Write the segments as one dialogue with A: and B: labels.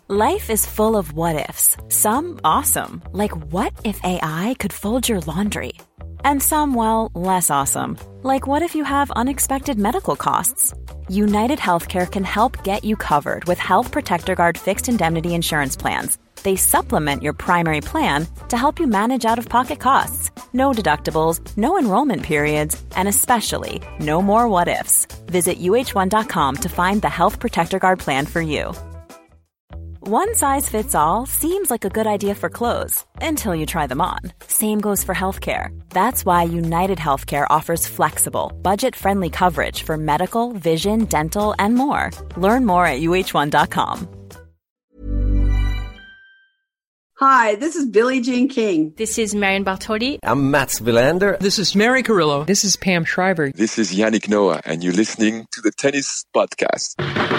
A: Life is full of what-ifs. Some awesome, like what if AI could fold your laundry? And some, well, less awesome, like what if you have unexpected medical costs? United Healthcare can help get you covered with Health Protector Guard fixed indemnity insurance plans. They supplement your primary plan to help you manage out-of-pocket costs. No deductibles, no enrollment periods, and especially no more what-ifs. Visit uh1.com to find the Health Protector Guard plan for you. One size fits all seems like a good idea for clothes until you try them on. Same goes for healthcare. That's why United Healthcare offers flexible, budget-friendly coverage for medical, vision, dental, and more. Learn more at uh1.com.
B: Hi, this is Billie Jean King.
C: This is Marion Bartoli.
D: I'm Mats Wilander.
E: This is Mary Carrillo.
F: This is Pam Shriver.
G: This is Yannick Noah, and you're listening to the Tennis Podcast.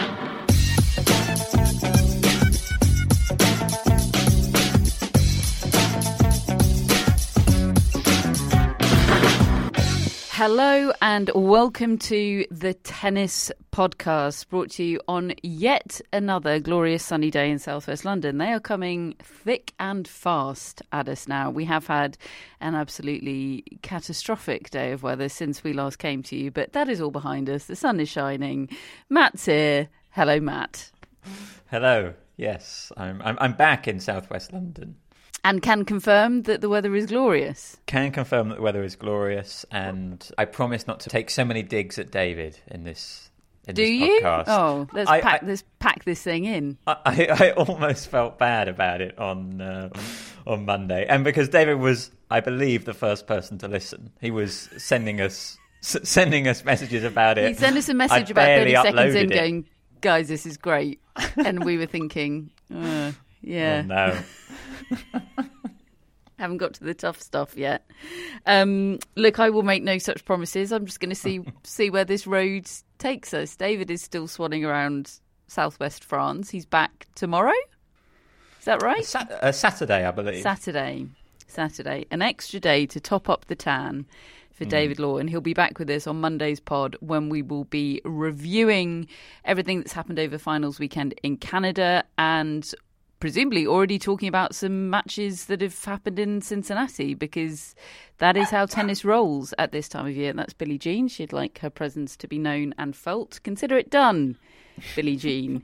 C: Hello and welcome to the Tennis Podcast, brought to you on yet another glorious sunny day in southwest London. They are coming thick and fast at us now. We have had an absolutely catastrophic day of weather since we last came to you, but that is all behind us. The sun is shining. Matt's here. Hello, Matt.
H: Hello. Yes, I'm back in southwest London.
C: And can confirm that the weather is glorious.
H: Can confirm that the weather is glorious, and I promise not to take so many digs at David in this
C: Do you?
H: podcast.
C: Oh, let's pack this thing in.
H: I almost felt bad about it on Monday, and because David was, I believe, the first person to listen. He was sending us messages about it.
C: He sent us a message about 30 seconds in, going, "Guys, this is great," and we were thinking, yeah.
H: Oh, no.
C: Haven't got to the tough stuff yet. Look, I will make no such promises. I'm just going to see where this road takes us. David is still swanning around southwest France. He's back tomorrow. Is that right?
H: Saturday, I believe.
C: Saturday. An extra day to top up the tan for David Law, and he'll be back with us on Monday's pod when we will be reviewing everything that's happened over finals weekend in Canada and presumably already talking about some matches that have happened in Cincinnati, because that is how tennis rolls at this time of year. And that's Billie Jean. She'd like her presence to be known and felt. Consider it done, Billie Jean.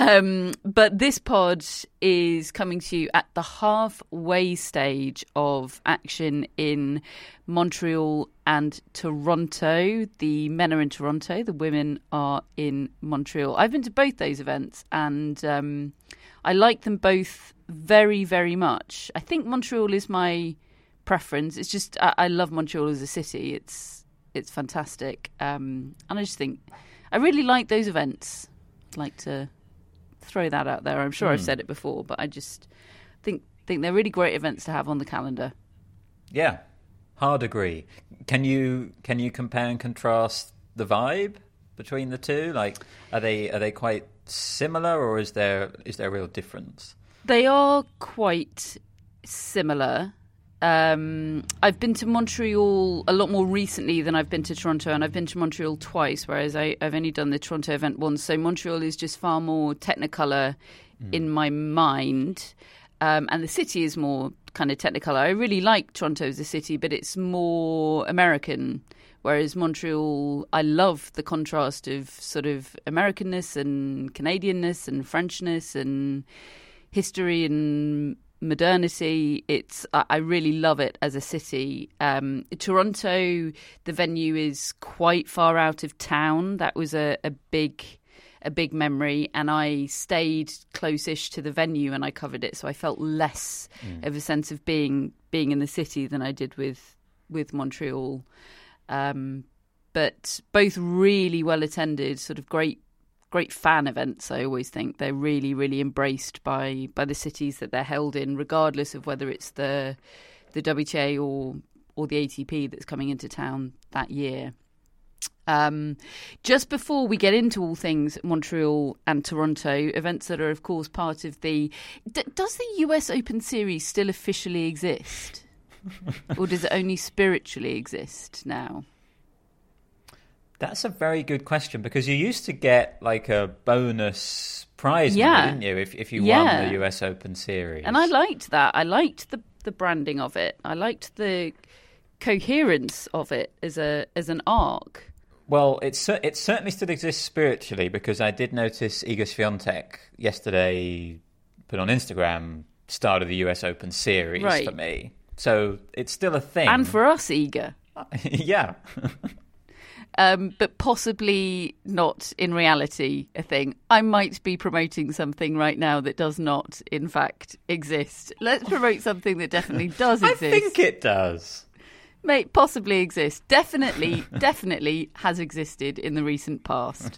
C: But this pod is coming to you at the halfway stage of action in Montreal and Toronto. The men are in Toronto. The women are in Montreal. I've been to both those events, and I like them both very, very much. I think Montreal is my preference. It's just I love Montreal as a city. It's fantastic, and I just think I really like those events. I'd like to throw that out there. I'm sure I've said it before, but I just think they're really great events to have on the calendar.
H: Yeah, hard agree. Can you compare and contrast the vibe between the two? Like, are they quite similar, or is there a real difference?
C: They are quite similar. I've been to Montreal a lot more recently than I've been to Toronto, and I've been to Montreal twice, whereas I've only done the Toronto event once. So Montreal is just far more Technicolor in my mind, and the city is more kind of Technicolor. I really like Toronto as a city, but it's more American. Whereas Montreal, I love the contrast of sort of Americanness and Canadianness and Frenchness and history and modernity. I really love it as a city. Toronto, the venue is quite far out of town. That was a big memory, and I stayed close-ish to the venue and I covered it, so I felt less of a sense of being in the city than I did with Montreal. But both really well attended, sort of great fan events. I always think they're really, really embraced by the cities that they're held in, regardless of whether it's the WTA or the ATP that's coming into town that year. Just before we get into all things Montreal and Toronto, events that are, of course, part of the... Does the US Open Series still officially exist? Or does it only spiritually exist now?
H: That's a very good question, because you used to get like a bonus prize money, didn't you, if you won the US Open series?
C: And I liked that. I liked the branding of it. I liked the coherence of it as an arc.
H: Well, it certainly still exists spiritually, because I did notice Iga Swiatek yesterday put on Instagram start of the US Open series for me. So it's still a thing.
C: And for us, Iga.
H: Yeah.
C: But possibly not in reality a thing. I might be promoting something right now that does not, in fact, exist. Let's promote something that definitely does exist.
H: I think it does.
C: May possibly exist. Definitely has existed in the recent past.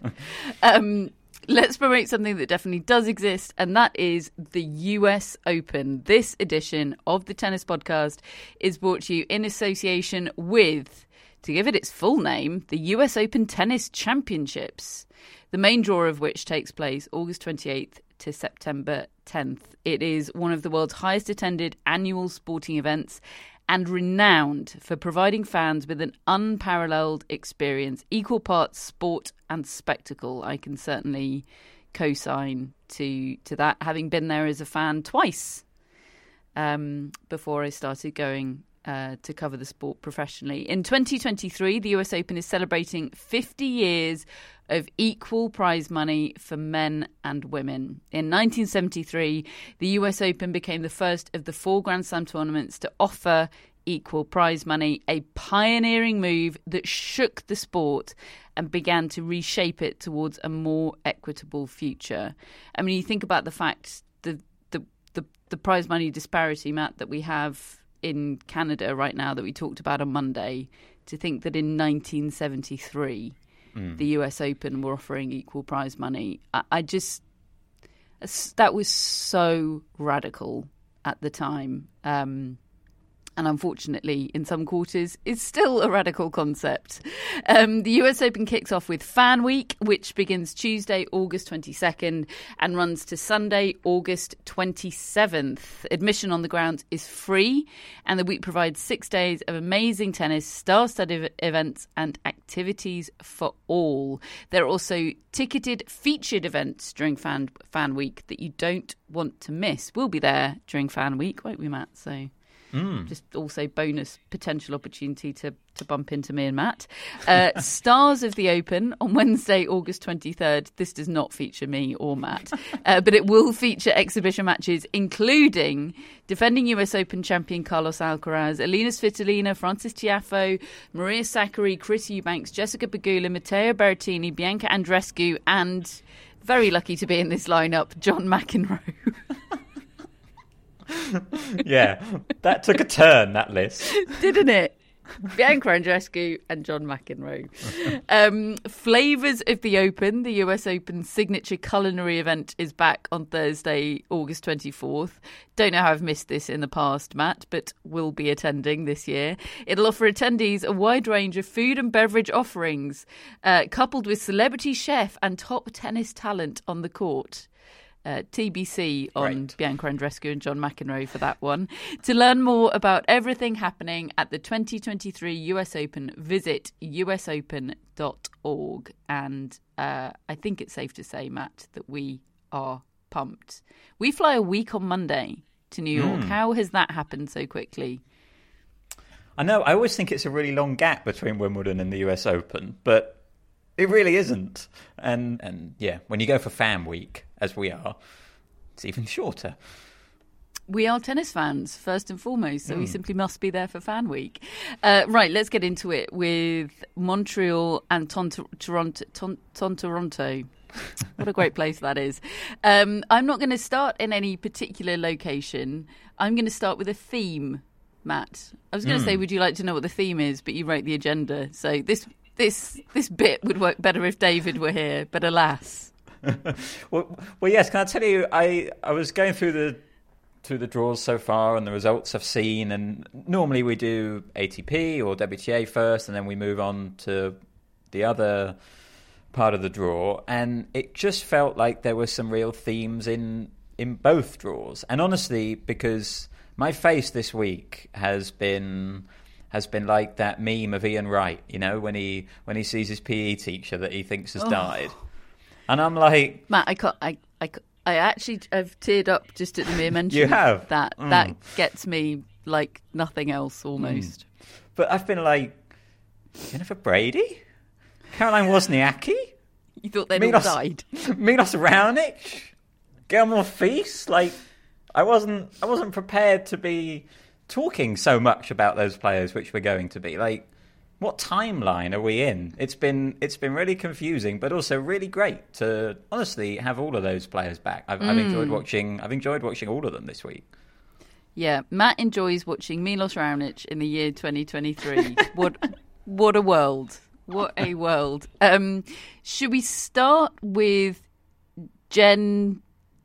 C: Let's promote something that definitely does exist, and that is the US Open. This edition of the Tennis Podcast is brought to you in association with, to give it its full name, the US Open Tennis Championships, the main draw of which takes place August 28th to September 10th. It is one of the world's highest attended annual sporting events and renowned for providing fans with an unparalleled experience, equal parts sport and spectacle. I can certainly co-sign to that, having been there as a fan twice before I started going to cover the sport professionally. In 2023, the US Open is celebrating 50 years of equal prize money for men and women. In 1973, the US Open became the first of the 4 Grand Slam tournaments to offer equal prize money, a pioneering move that shook the sport and began to reshape it towards a more equitable future. I mean, you think about the fact that the prize money disparity, Matt, that we have in Canada right now that we talked about on Monday, to think that in 1973 the US Open were offering equal prize money. That was so radical at the time. And unfortunately, in some quarters, is still a radical concept. The US Open kicks off with Fan Week, which begins Tuesday, August 22nd, and runs to Sunday, August 27th. Admission on the grounds is free, and the week provides 6 days of amazing tennis, star-studded events, and activities for all. There are also ticketed featured events during Fan Week that you don't want to miss. We'll be there during Fan Week, won't we, Matt? So just also bonus potential opportunity to bump into me and Matt. Stars of the Open on Wednesday, August 23rd. This does not feature me or Matt, but it will feature exhibition matches, including defending US Open champion Carlos Alcaraz, Alina Svitolina, Frances Tiafoe, Maria Sakkari, Chris Eubanks, Jessica Pegula, Matteo Berrettini, Bianca Andreescu, and, very lucky to be in this lineup, John McEnroe.
H: Yeah, that took a turn, that list.
C: Didn't it? Bianca Andreescu and John McEnroe. Flavours of the Open, the US Open signature culinary event, is back on Thursday, August 24th. Don't know how I've missed this in the past, Matt, but will be attending this year. It'll offer attendees a wide range of food and beverage offerings, coupled with celebrity chef and top tennis talent on the court. TBC on Bianca Andreescu and John McEnroe for that one. To learn more about everything happening at the 2023 US Open, visit usopen.org. And I think it's safe to say, Matt, that we are pumped. We fly a week on Monday to New York. How has that happened so quickly?
H: I know, I always think it's a really long gap between Wimbledon and the US Open, but it really isn't. And yeah, when you go for Fan Week, as we are, it's even shorter.
C: We are tennis fans, first and foremost, so we simply must be there for Fan Week. Right, let's get into it with Montreal and Toronto. What a great place that is. I'm not going to start in any particular location. I'm going to start with a theme, Matt. I was going to say, would you like to know what the theme is? But you wrote the agenda, so this bit would work better if David were here, but alas.
H: well, yes. Can I tell you? I was going through the draws so far and the results I've seen, and normally we do ATP or WTA first, and then we move on to the other part of the draw. And it just felt like there were some real themes in both draws. And honestly, because my face this week has been has been like that meme of Ian Wright, you know, when he sees his PE teacher that he thinks has died. And I'm like,
C: Matt, I actually have teared up just at the mere mention.
H: You have?
C: That gets me like nothing else almost.
H: But I've been like, Jennifer Brady? Caroline Wozniacki?
C: You thought they'd all died?
H: Milos Raonic? Gilmore Feast? Like, I wasn't prepared to be talking so much about those players, which we're going to be. Like, what timeline are we in? It's been really confusing, but also really great to honestly have all of those players back. I've enjoyed watching all of them this week.
C: Yeah, Matt enjoys watching Milos Raonic in the year 2023. What a world! What a world! Should we start with Jenny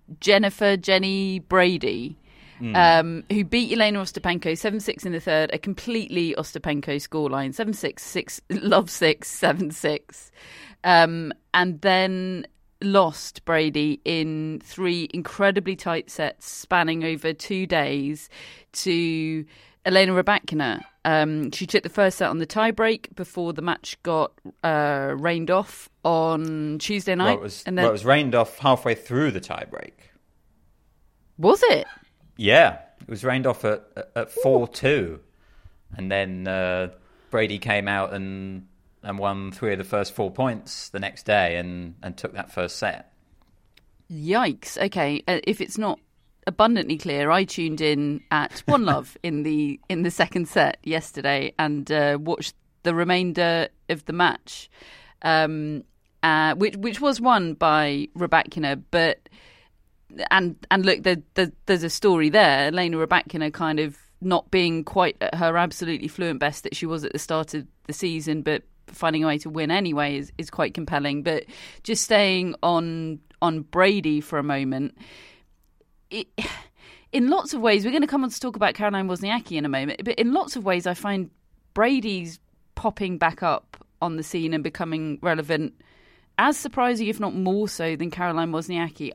C: Brady? Who beat Elena Ostapenko 7-6 in the third, a completely Ostapenko scoreline, 7-6, love 6, 7-6. And then lost Brady in 3 incredibly tight sets spanning over 2 days to Elena Rybakina. She took the first set on the tiebreak before the match got rained off on Tuesday night.
H: It was rained off halfway through the tiebreak.
C: Was it?
H: Yeah, it was rained off at 4-2, and then Brady came out and won 3 of the first 4 points the next day and took that first set.
C: Yikes! Okay, if it's not abundantly clear, I tuned in at 1-love in the second set yesterday and watched the remainder of the match, which was won by Rybakina, but. And look, there's a story there. Elena Rybakina kind of not being quite at her absolutely fluent best that she was at the start of the season, but finding a way to win anyway is quite compelling. But just staying on Brady for a moment, in lots of ways, we're going to come on to talk about Caroline Wozniacki in a moment, but in lots of ways I find Brady's popping back up on the scene and becoming relevant as surprising, if not more so, than Caroline Wozniacki.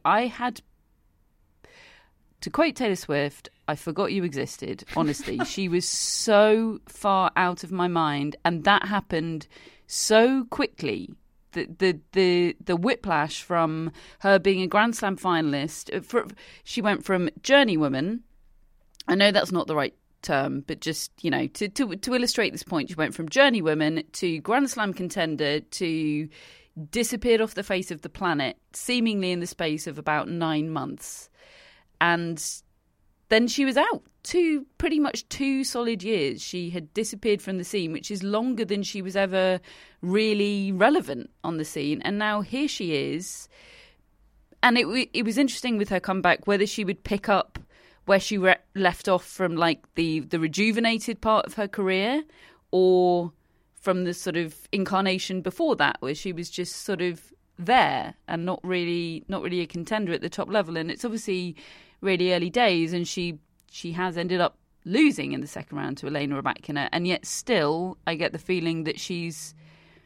C: To quote Taylor Swift, I forgot you existed. Honestly, she was so far out of my mind, and that happened so quickly. The whiplash from her being a Grand Slam finalist, she went from journeywoman. I know that's not the right term, but just to illustrate this point, she went from journeywoman to Grand Slam contender to disappeared off the face of the planet, seemingly in the space of about 9 months. And then she was out pretty much 2 solid years. She had disappeared from the scene, which is longer than she was ever really relevant on the scene. And now here she is. And it was interesting with her comeback, whether she would pick up where she left off from like the rejuvenated part of her career, or from the sort of incarnation before that, where she was just sort of there and not really a contender at the top level. And it's obviously really early days, and she has ended up losing in the second round to Elena Rybakina, and yet still I get the feeling that she's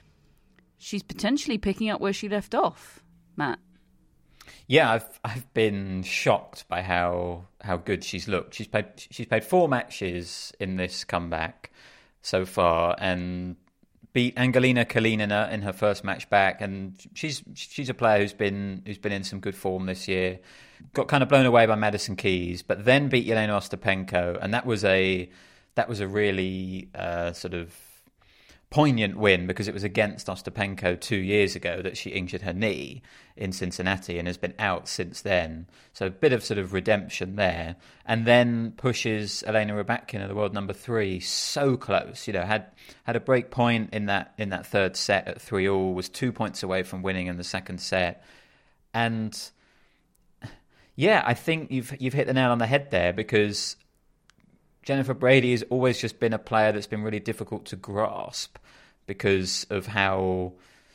C: potentially picking up where she left off, Matt.
H: Yeah, I've been shocked by how good she's looked. She's played 4 matches in this comeback so far, and beat Angelina Kalinina in her first match back, and she's a player who's been in some good form this year. Got kind of blown away by Madison Keys, but then beat Elena Ostapenko, and that was a really sort of poignant win, because it was against Ostapenko 2 years ago that she injured her knee in Cincinnati and has been out since then. So a bit of sort of redemption there. And then pushes Elena Rybakina, the world number 3, so close. Had a break point in that third set at 3-all, was 2 points away from winning in the second set. And yeah, I think you've hit the nail on the head there, because Jennifer Brady has always just been a player that's been really difficult to grasp because of how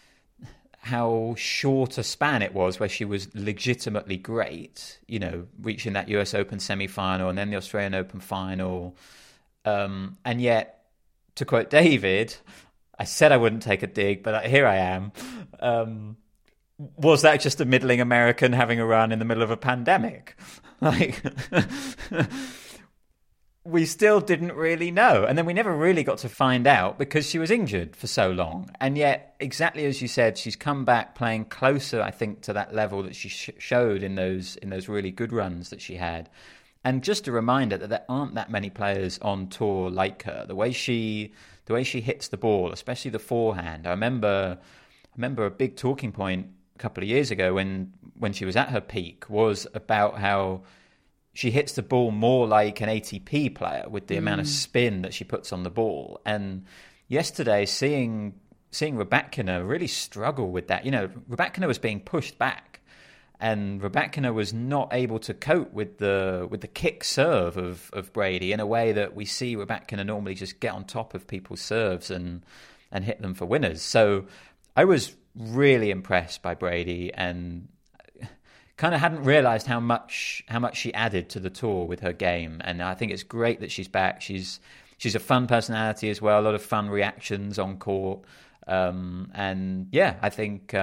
H: short a span it was where she was legitimately great, reaching that US Open semi-final and then the Australian Open final. And yet, to quote David, I said I wouldn't take a dig, but here I am. Was that just a middling American having a run in the middle of a pandemic? Like... we still didn't really know. And then we never really got to find out because she was injured for so long. And yet, exactly as you said, she's come back playing closer, I think, to that level that she showed in those really good runs that she had. And just a reminder that there aren't that many players on tour like her. The way she hits the ball, especially the forehand. I remember a big talking point a couple of years ago when she was at her peak was about how she hits the ball more like an ATP player with the amount of spin that she puts on the ball. And yesterday, seeing Rybakina really struggle with that. You know, Rybakina was being pushed back, and Rybakina was not able to cope with the kick serve of Brady in a way that we see Rybakina normally just get on top of people's serves and hit them for winners. So I was really impressed by Brady, and kind of hadn't realised how much she added to the tour with her game. And I think it's great that she's back. She's a fun personality as well, a lot of fun reactions on court. And yeah, I think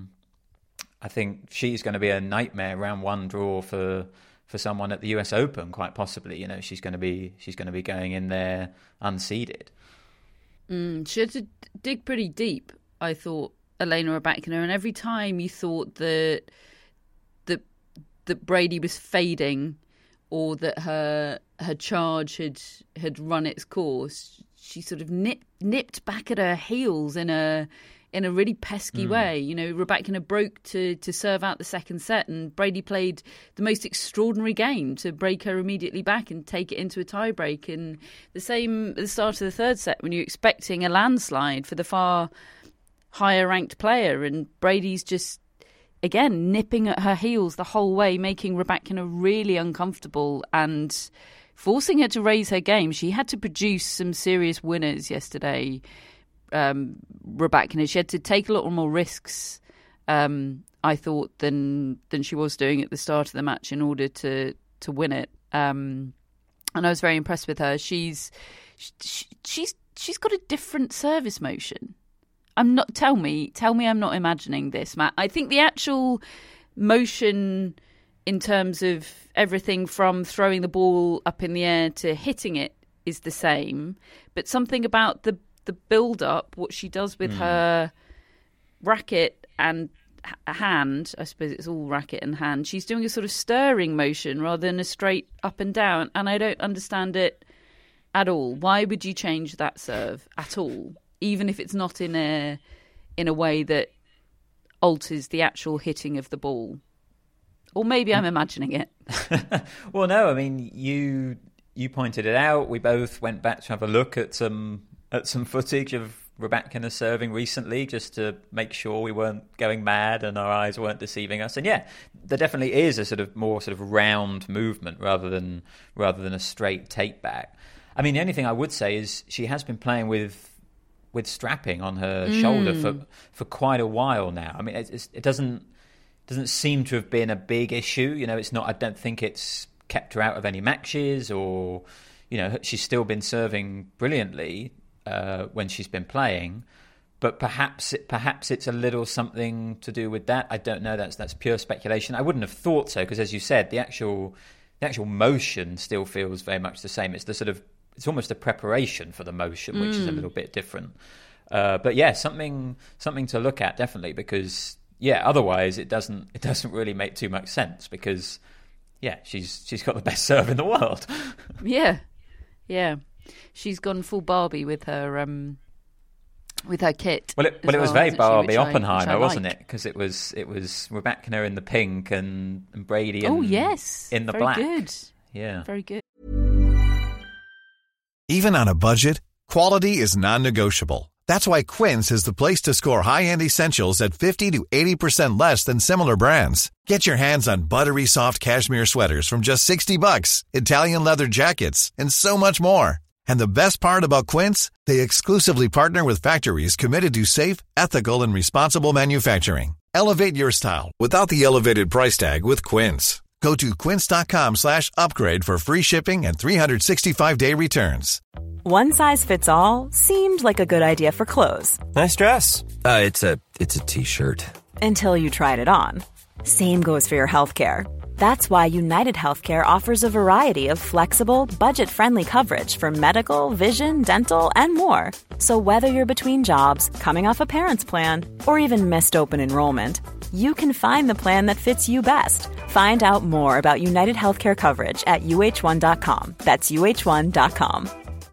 H: she's going to be a nightmare round one draw for someone at the US Open, quite possibly. You know, she's going to be going in there unseeded.
C: She had to dig pretty deep, I thought, Elena Rybakina, and every time you thought that Brady was fading or that her charge had run its course, she sort of nipped back at her heels in a really pesky way. You know, Rybakina broke to serve out the second set, and Brady played the most extraordinary game to break her immediately back and take it into a tiebreak. And the same at the start of the third set when you're expecting a landslide for the far higher ranked player, and Brady's just, again, nipping at her heels the whole way, making Rybakina really uncomfortable and forcing her to raise her game. She had to produce some serious winners yesterday, Rybakina. She had to take a lot more risks, I thought, than she was doing at the start of the match in order to win it. And I was very impressed with her. She's got a different service motion. Tell me I'm not imagining this, Matt. I think the actual motion in terms of everything from throwing the ball up in the air to hitting it is the same, but something about the build-up, what she does with her racket and hand, I suppose it's all racket and hand, she's doing a sort of stirring motion rather than a straight up and down, and I don't understand it at all. Why would you change that serve at all? Even if it's not in a way that alters the actual hitting of the ball. Or maybe I'm imagining it.
H: Well, no, I mean, you pointed it out. We both went back to have a look at some footage of Rybakina serving recently, just to make sure we weren't going mad and our eyes weren't deceiving us. And yeah, there definitely is a more round movement rather than a straight take back. I mean, the only thing I would say is she has been playing with strapping on her shoulder for quite a while now. I mean, it doesn't seem to have been a big issue. You know, it's not. I don't think it's kept her out of any matches, or, you know, she's still been serving brilliantly when she's been playing. But perhaps it's a little something to do with that. I don't know. That's pure speculation. I wouldn't have thought so, because, as you said, the actual motion still feels very much the same. It's almost a preparation for the motion, which is a little bit different. But yeah, something to look at, definitely, because otherwise it doesn't really make too much sense, because she's got the best serve in the world.
C: Yeah. She's gone full Barbie with her kit.
H: Well, it was very Barbie Oppenheimer, wasn't it? Because it was Rybakina in the pink and Brady in the black.
C: Very good.
H: Yeah,
C: very good.
D: Even on a budget, quality is non-negotiable. That's why Quince is the place to score high-end essentials at 50 to 80% less than similar brands. Get your hands on buttery soft cashmere sweaters from just $60, Italian leather jackets, and so much more. And the best part about Quince, they exclusively partner with factories committed to safe, ethical, and responsible manufacturing. Elevate your style without the elevated price tag with Quince. Go to quince.com/upgrade for free shipping and 365-day returns.
A: One size fits all seemed like a good idea for clothes.
E: Nice dress. It's a t-shirt.
A: Until you tried it on. Same goes for your healthcare. That's why United Healthcare offers a variety of flexible, budget-friendly coverage for medical, vision, dental, and more. So whether you're between jobs, coming off a parent's plan, or even missed open enrollment, you can find the plan that fits you best. Find out more about United Healthcare coverage at uh1.com. That's uh1.com.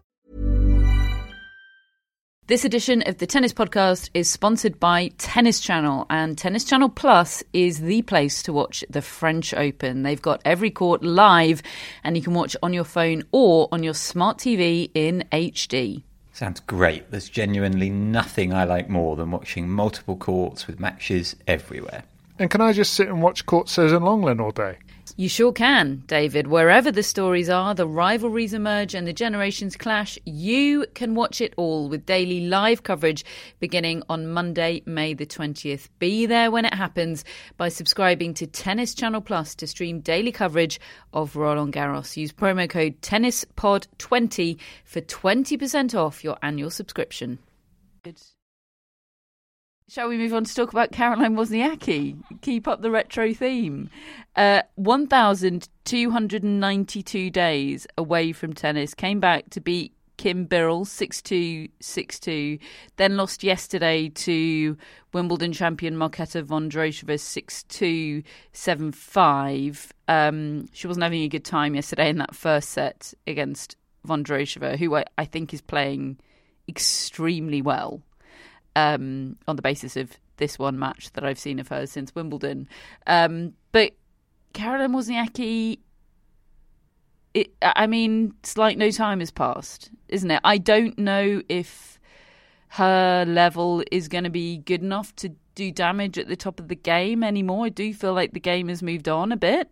C: This edition of the Tennis Podcast is sponsored by Tennis Channel, and Tennis Channel Plus is the place to watch the French Open. They've got every court live, and you can watch on your phone or on your smart TV in HD.
H: Sounds great. There's genuinely nothing I like more than watching multiple courts with matches everywhere.
E: And can I just sit and watch Courtsers in Longland all day?
C: You sure can, David. Wherever the stories are, the rivalries emerge and the generations clash, you can watch it all with daily live coverage beginning on Monday, May the 20th. Be there when it happens by subscribing to Tennis Channel Plus to stream daily coverage of Roland Garros. Use promo code TennisPod20 for 20% off your annual subscription. Good. Shall we move on to talk about Caroline Wozniacki? Keep up the retro theme. 1,292 days away from tennis. Came back to beat Kim Birrell 6-2, 6-2. Then lost yesterday to Wimbledon champion Marketa Vondrousova 6-2, 7-5. She wasn't having a good time yesterday in that first set against Vondrousova, who I think is playing extremely well. On the basis of this one match that I've seen of hers since Wimbledon. But Caroline Wozniacki, it's like no time has passed, isn't it? I don't know if her level is going to be good enough to do damage at the top of the game anymore. I do feel like the game has moved on a bit.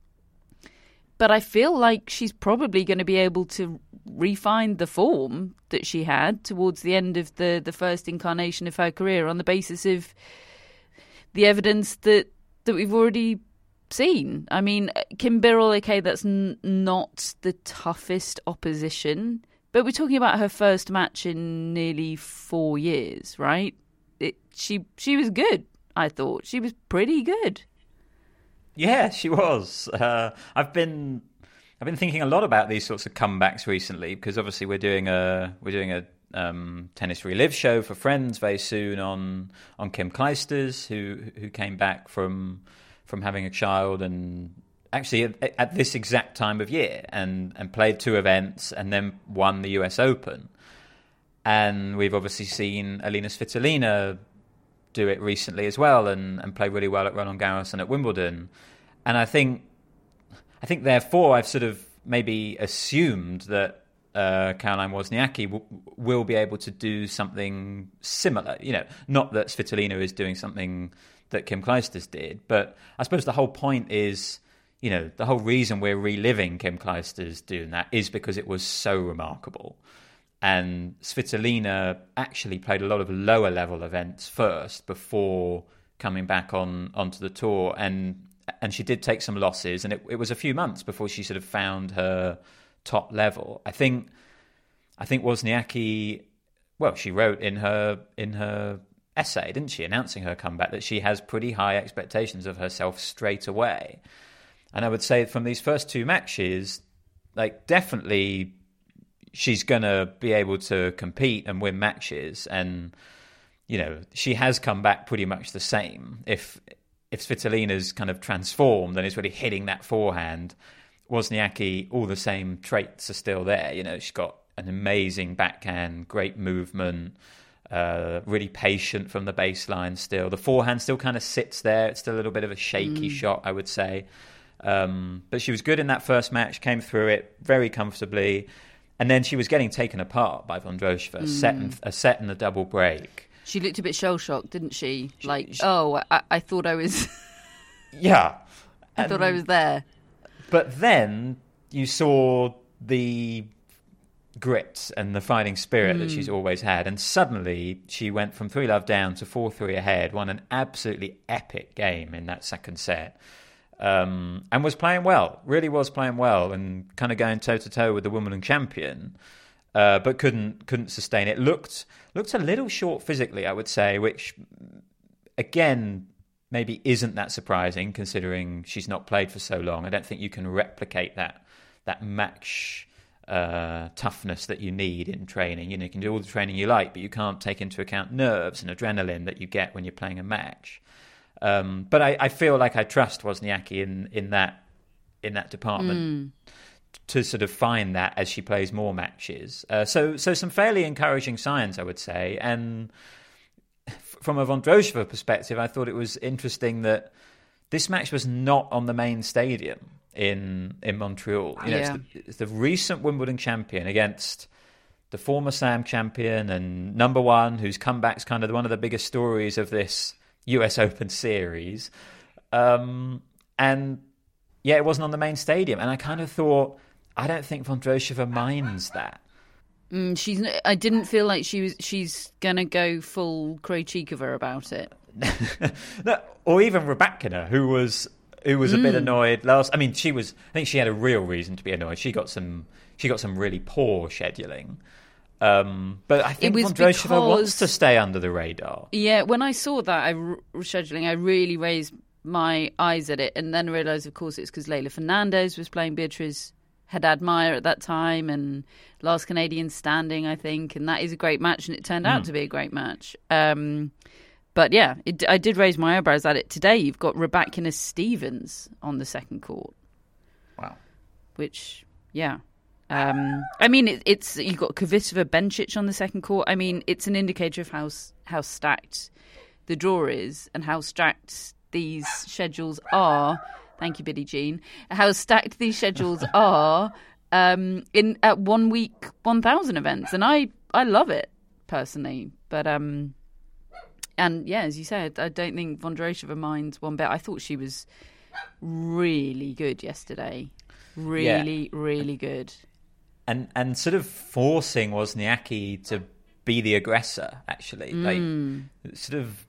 C: But I feel like she's probably going to be able to refine the form that she had towards the end of the first incarnation of her career on the basis of the evidence that we've already seen. I mean, Kim Birrell, okay, that's not the toughest opposition, but we're talking about her first match in nearly 4 years, right? She was good, I thought. She was pretty good.
H: Yeah, she was. I've been thinking a lot about these sorts of comebacks recently because obviously we're doing a Tennis Relive show for Friends very soon on Kim Clijsters, who came back from having a child and actually at this exact time of year and played 2 events and then won the US Open. And we've obviously seen Alina Svitolina do it recently as well and play really well at Roland Garros and at Wimbledon. And I think therefore I've sort of maybe assumed that Caroline Wozniacki will be able to do something similar. You know, not that Svitolina is doing something that Kim Clijsters did, but I suppose the whole point is, you know, the whole reason we're reliving Kim Clijsters doing that is because it was so remarkable. And Svitolina actually played a lot of lower level events first before coming back onto the tour, and she did take some losses, and it was a few months before she sort of found her top level. I think Wozniacki, well, she wrote in her essay, didn't she, announcing her comeback, that she has pretty high expectations of herself straight away. And I would say from these first 2 matches, like definitely she's going to be able to compete and win matches. And, you know, she has come back pretty much the same. If Svitolina's kind of transformed and is really hitting that forehand, Wozniacki, all the same traits are still there. You know, she's got an amazing backhand, great movement, really patient from the baseline still. The forehand still kind of sits there. It's still a little bit of a shaky shot, I would say. But she was good in that first match, came through it very comfortably. And then she was getting taken apart by Vondrousova, a set and a double break.
C: She looked a bit shell-shocked, didn't she? I thought I was...
H: Yeah.
C: I thought I was there.
H: But then you saw the grit and the fighting spirit that she's always had. And suddenly she went from 3-love down to 4-3 ahead, won an absolutely epic game in that second set. And was playing well, really was playing well, and kind of going toe-to-toe with the Wimbledon champion, but couldn't sustain it. Looked a little short physically, I would say, which, again, maybe isn't that surprising considering she's not played for so long. I don't think you can replicate that match toughness that you need in training. You can do all the training you like, but you can't take into account nerves and adrenaline that you get when you're playing a match. But I feel like I trust Wozniacki in that department to sort of find that as she plays more matches. So some fairly encouraging signs, I would say. And from a Vondrousova perspective, I thought it was interesting that this match was not on the main stadium in Montreal. It's the recent Wimbledon champion against the former Slam champion and number one, whose comeback's kind of one of the biggest stories of this US Open series. And yeah, it wasn't on the main stadium. And I kind of thought, I don't think Vondrousova minds that.
C: I didn't feel like she's gonna go full Krejcikova about it.
H: No, or even Rybakina, who was a bit annoyed last. I think she had a real reason to be annoyed. She got some really poor scheduling. But I think Vondrousova wants to stay under the radar. Yeah,
C: when I saw that scheduling, I really raised my eyes at it, and then realised, of course, it's because Leylah Fernandez was playing Beatriz Haddad-Maia at that time, and Last Canadian Standing, I think, and that is a great match, and it turned out to be a great match. But yeah, I did raise my eyebrows at it today. You've got Rybakina Stevens on the second court.
H: Wow.
C: Which, yeah. It's you've got Kvitova Bencic on the second court. I mean, it's an indicator of how stacked the draw is and how stacked these schedules are. Thank you, Billie Jean. How stacked these schedules are at 1 week 1,000 events, and I love it personally. But and yeah, as you said, I don't think Vondrousova minds one bit. I thought she was really good yesterday, really good,
H: and sort of forcing Wozniacki to be the aggressor. Actually, like sort of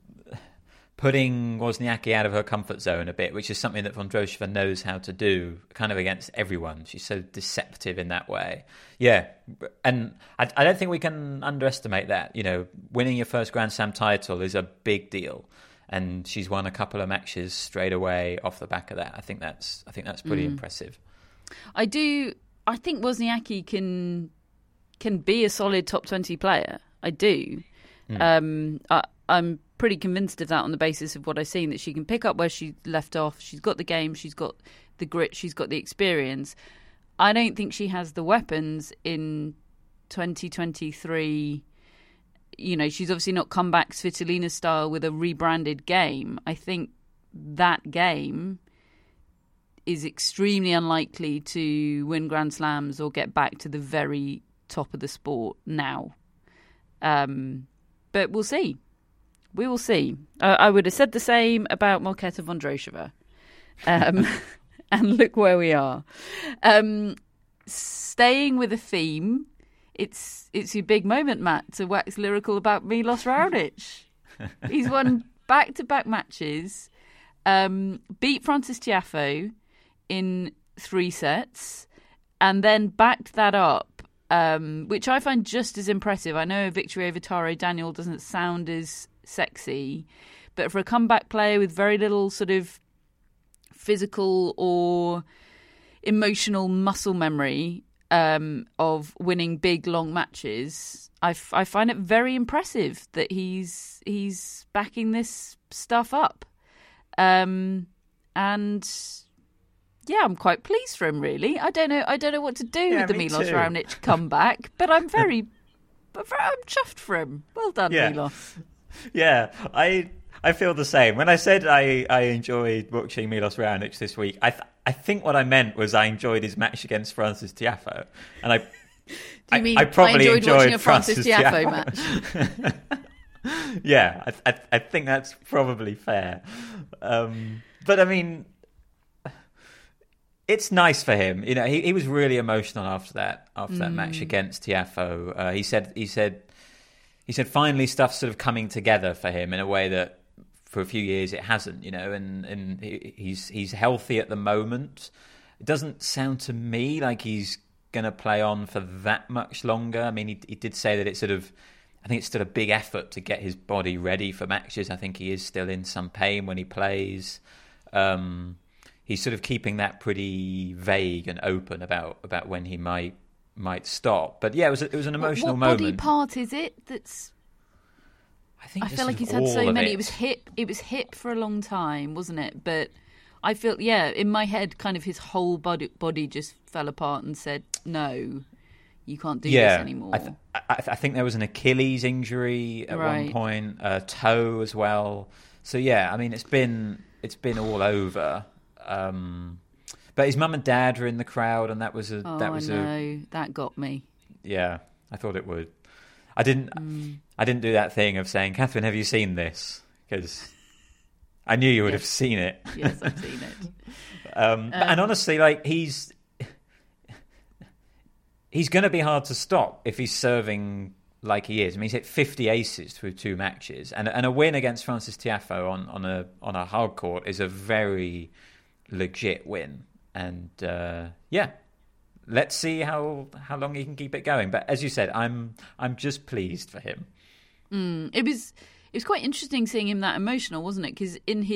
H: putting Wozniacki out of her comfort zone a bit, which is something that Vondrousova knows how to do kind of against everyone. She's so deceptive in that way. Yeah, and I don't think we can underestimate that. Winning your first Grand Slam title is a big deal, and she's won a couple of matches straight away off the back of that. I think that's pretty impressive. I
C: think Wozniacki can be a solid top 20 player. I do. I'm pretty convinced of that on the basis of what I've seen, that she can pick up where she left off. She's got the game, she's got the grit, she's got the experience. I don't think she has the weapons in 2023. She's obviously not come back Svitolina style with a rebranded game. I think that game is extremely unlikely to win Grand Slams or get back to the very top of the sport now. But we'll see. We will see. I would have said the same about Marketa Vondrousova. And look where we are. Staying with a theme, it's your big moment, Matt, to wax lyrical about Milos Raonic. He's won back-to-back matches, beat Frances Tiafoe in 3 sets, and then backed that up, which I find just as impressive. I know a victory over Taro Daniel doesn't sound as sexy, but for a comeback player with very little sort of physical or emotional muscle memory of winning big long matches, I find it very impressive that he's backing this stuff up, and yeah, I'm quite pleased for him. Really, I don't know what to do with the Milos Raonic comeback, but I'm chuffed for him. Well done, Milos.
H: Yeah, I feel the same. When I said I enjoyed watching Milos Raonic this week, I think what I meant was I enjoyed his match against Frances Tiafoe, and I probably enjoyed watching a Frances Tiafoe match. Yeah, I think that's probably fair. But I mean, it's nice for him. He was really emotional after that match against Tiafoe. He said finally stuff's sort of coming together for him in a way that for a few years it hasn't, and he's healthy at the moment. It doesn't sound to me like he's going to play on for that much longer. I mean, he did say that it sort of I think it's still a big effort to get his body ready for matches. I think he is still in some pain when he plays. He's sort of keeping that pretty vague and open about when he might stop. But yeah, it was an emotional moment.
C: What body part is it that's... I feel like he's had so many. It was hip for a long time, wasn't it? But I feel, in my head, kind of his whole body just fell apart and said, no, you can't do this anymore.
H: I think there was an Achilles injury at one point, a toe as well. So yeah, I mean, it's been all over. But his mum and dad were in the crowd, and that that got me. Yeah, I thought it would. I didn't do that thing of saying, Catherine, have you seen this? Because I knew you would have seen it.
C: Yes, I've seen it.
H: And honestly, like he's going to be hard to stop if he's serving like he is. I mean, he's hit 50 aces through 2 matches, and a win against Francis Tiafoe on a hard court is a very legit win. And let's see how long he can keep it going. But as you said, I'm just pleased for him.
C: It was quite interesting seeing him that emotional, wasn't it? Because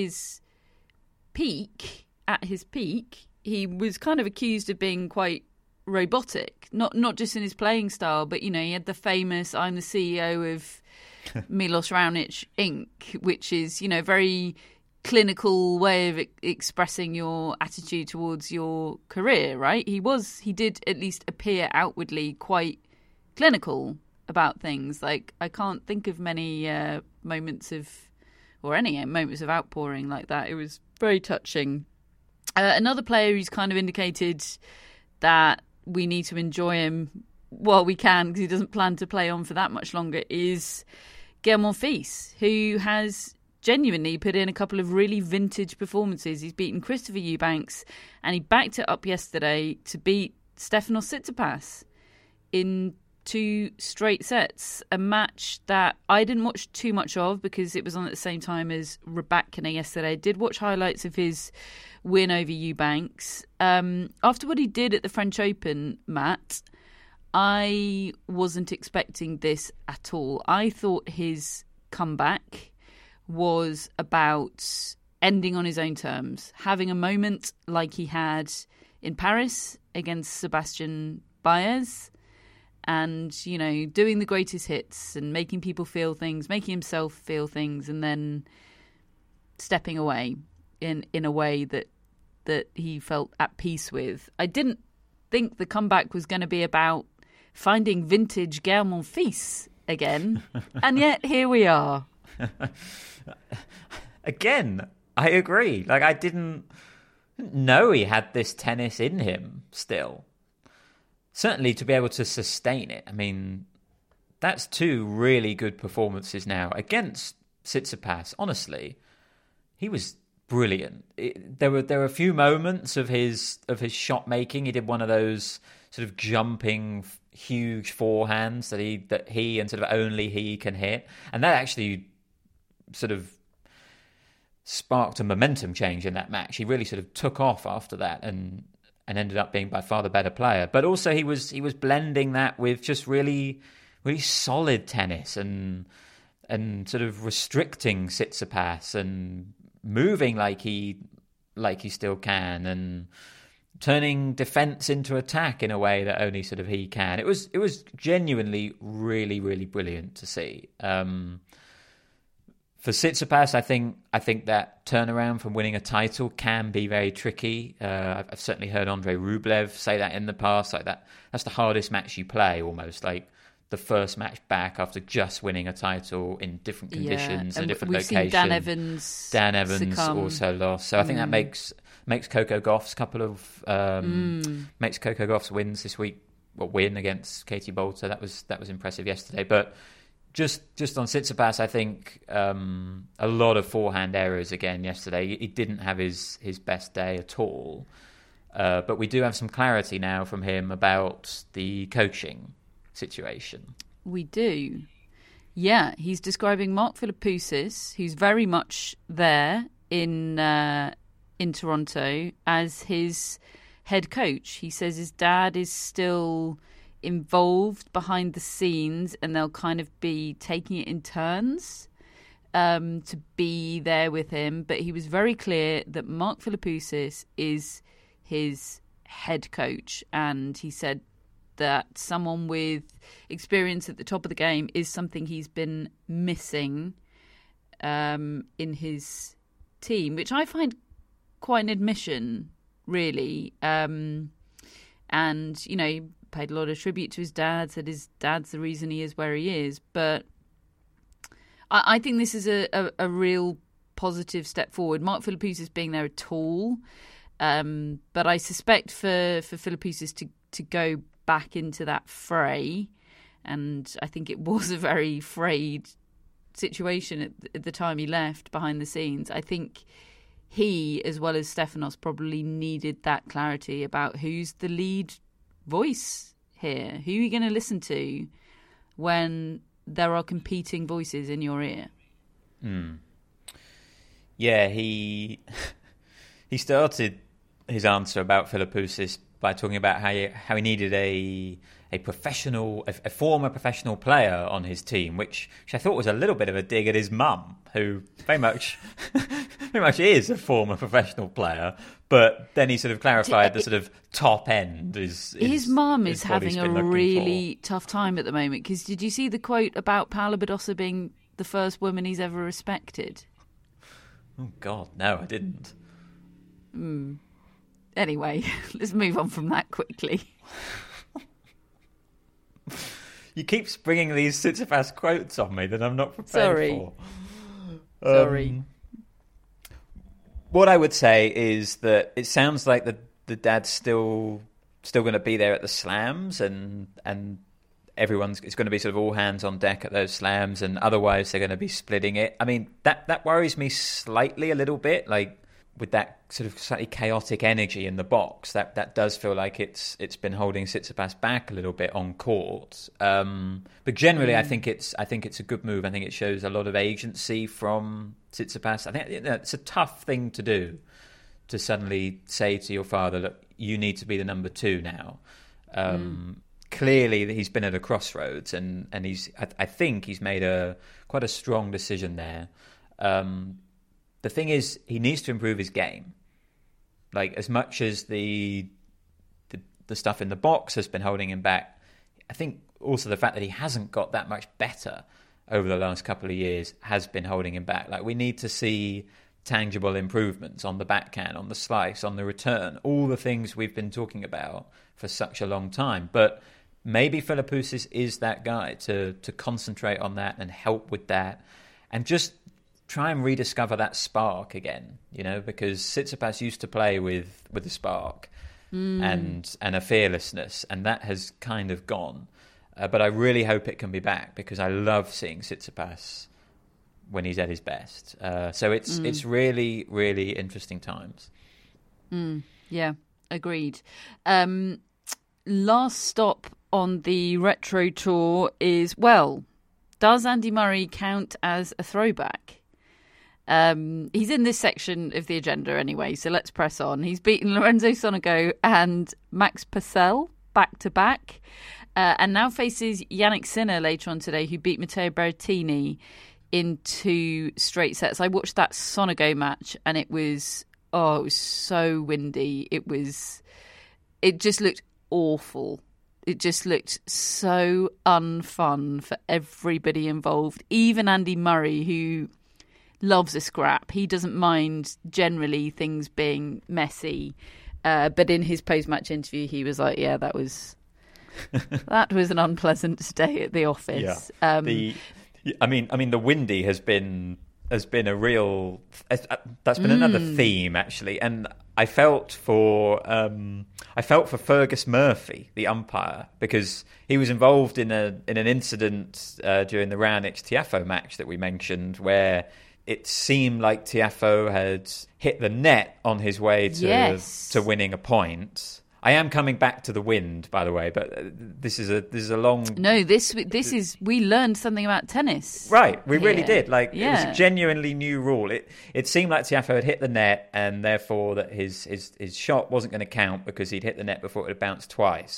C: at his peak, he was kind of accused of being quite robotic, not just in his playing style, but he had the famous "I'm the CEO of Milos Raonic Inc.," which is very clinical way of expressing your attitude towards your career, right? He did at least appear outwardly quite clinical about things. Like, I can't think of many moments of outpouring like that. It was very touching. Another player who's kind of indicated that we need to enjoy him while we can, because he doesn't plan to play on for that much longer, is Gaël Monfils, who has genuinely put in a couple of really vintage performances. He's beaten Christopher Eubanks, and he backed it up yesterday to beat Stefanos Tsitsipas in 2 straight sets. A match that I didn't watch too much of because it was on at the same time as Rybakina yesterday. I did watch highlights of his win over Eubanks. After what he did at the French Open, Matt, I wasn't expecting this at all. I thought his comeback was about ending on his own terms, having a moment like he had in Paris against Sebastian Baez, and doing the greatest hits and making people feel things, making himself feel things, and then stepping away in a way that he felt at peace with. I didn't think the comeback was going to be about finding vintage Gaël Monfils again, and yet here we are.
H: Again, I agree. Like, I didn't know he had this tennis in him still. Certainly to be able to sustain it. I mean, that's 2 really good performances now against Tsitsipas. Honestly, he was brilliant. There were a few moments of his shot making. He did one of those sort of jumping huge forehands that he and sort of only he can hit, and that actually sort of sparked a momentum change in that match. He really sort of took off after that and ended up being by far the better player. But also he was blending that with just really, really solid tennis and sort of restricting Tsitsipas and moving like he still can, and turning defense into attack in a way that only sort of he can. It was genuinely really, really brilliant to see. For Tsitsipas, I think that turnaround from winning a title can be very tricky. I've certainly heard Andrei Rublev say that in the past. Like that's the hardest match you play, almost like the first match back after just winning a title in different conditions and a different location.
C: Seen Dan Evans succumb.
H: Also lost. So I think that makes Coco Gauff's makes Coco Gauff's wins this week. Win against Katie Boulter, that was impressive yesterday, but. Just on Tsitsipas, I think a lot of forehand errors again yesterday. He didn't have his best day at all. But we do have some clarity now from him about the coaching situation.
C: We do. Yeah, he's describing Mark Philippoussis, who's very much there in Toronto, as his head coach. He says his dad is still involved behind the scenes, and they'll kind of be taking it in turns to be there with him. But he was very clear that Mark Philippoussis is his head coach, and he said that someone with experience at the top of the game is something he's been missing in his team, which I find quite an admission, really. And, you know, he paid a lot of tribute to his dad, said his dad's the reason he is where he is. But I think this is a real positive step forward. Mark Philippoussis being there at all. But I suspect for Philippoussis to go back into that fray, and I think it was a very frayed situation at the time he left behind the scenes. I think he, as well as Stefanos, probably needed that clarity about who's the lead voice here. Who are you going to listen to when there are competing voices in your ear?
H: Yeah, he started his answer about Philippoussis by talking about how he needed a former professional player on his team, which I thought was a little bit of a dig at his mum, who very much is a former professional player. But then he sort of clarified the sort of top end is
C: his mum is
H: what
C: having
H: he's
C: a
H: been looking
C: really tough time at the moment. Because did you see the quote about Paola Badosa being the first woman he's ever respected?
H: Oh God, no, I didn't.
C: Anyway, let's move on from that quickly.
H: You keep springing these Tsitsipas quotes on me that I'm not prepared for.
C: Sorry.
H: What I would say is that it sounds like the dad's still going to be there at the slams, and it's going to be sort of all hands on deck at those slams, and otherwise they're going to be splitting it. I mean, that worries me slightly a little bit, like with that sort of slightly chaotic energy in the box. That does feel like it's been holding Tsitsipas back a little bit on court. But generally, I think it's a good move. I think it shows a lot of agency from Tsitsipas. I think it's a tough thing to do, to suddenly say to your father, look, you need to be the number 2 now. Clearly, he's been at a crossroads, and I think he's made quite a strong decision there. The thing is, he needs to improve his game. Like, as much as the stuff in the box has been holding him back, I think also the fact that he hasn't got that much better over the last couple of years has been holding him back. Like, we need to see tangible improvements on the backhand, on the slice, on the return, all the things we've been talking about for such a long time. But maybe Philippoussis is that guy to concentrate on that and help with that, and just try and rediscover that spark again, you know, because Tsitsipas used to play with a spark and a fearlessness, and that has kind of gone. But I really hope it can be back, because I love seeing Tsitsipas when he's at his best. So it's really, really interesting times.
C: Yeah, agreed. Last stop on the Retro Tour is, well, does Andy Murray count as a throwback? He's in this section of the agenda anyway, so let's press on. He's beaten Lorenzo Sonego and Max Purcell back-to-back, and now faces Jannik Sinner later on today, who beat Matteo Berrettini in 2 straight sets. I watched that Sonego match, and it was so windy. It just looked awful. It just looked so unfun for everybody involved. Even Andy Murray, who loves a scrap. He doesn't mind generally things being messy. But in his post-match interview, he was like, yeah, that was an unpleasant day at the office.
H: Yeah. I mean, the windy has been a real. That's been another theme, actually, and I felt for Fergus Murphy, the umpire, because he was involved in an incident during the Raonic Tiafoe match that we mentioned, where it seemed like Tiafoe had hit the net on his way to winning a point. I am coming back to the wind, by the way, but this is a long.
C: No, this is we learned something about tennis.
H: Right, we really did. Like, it was a genuinely new rule. It seemed like Tiafoe had hit the net, and therefore that his shot wasn't going to count because he'd hit the net before it had bounced twice.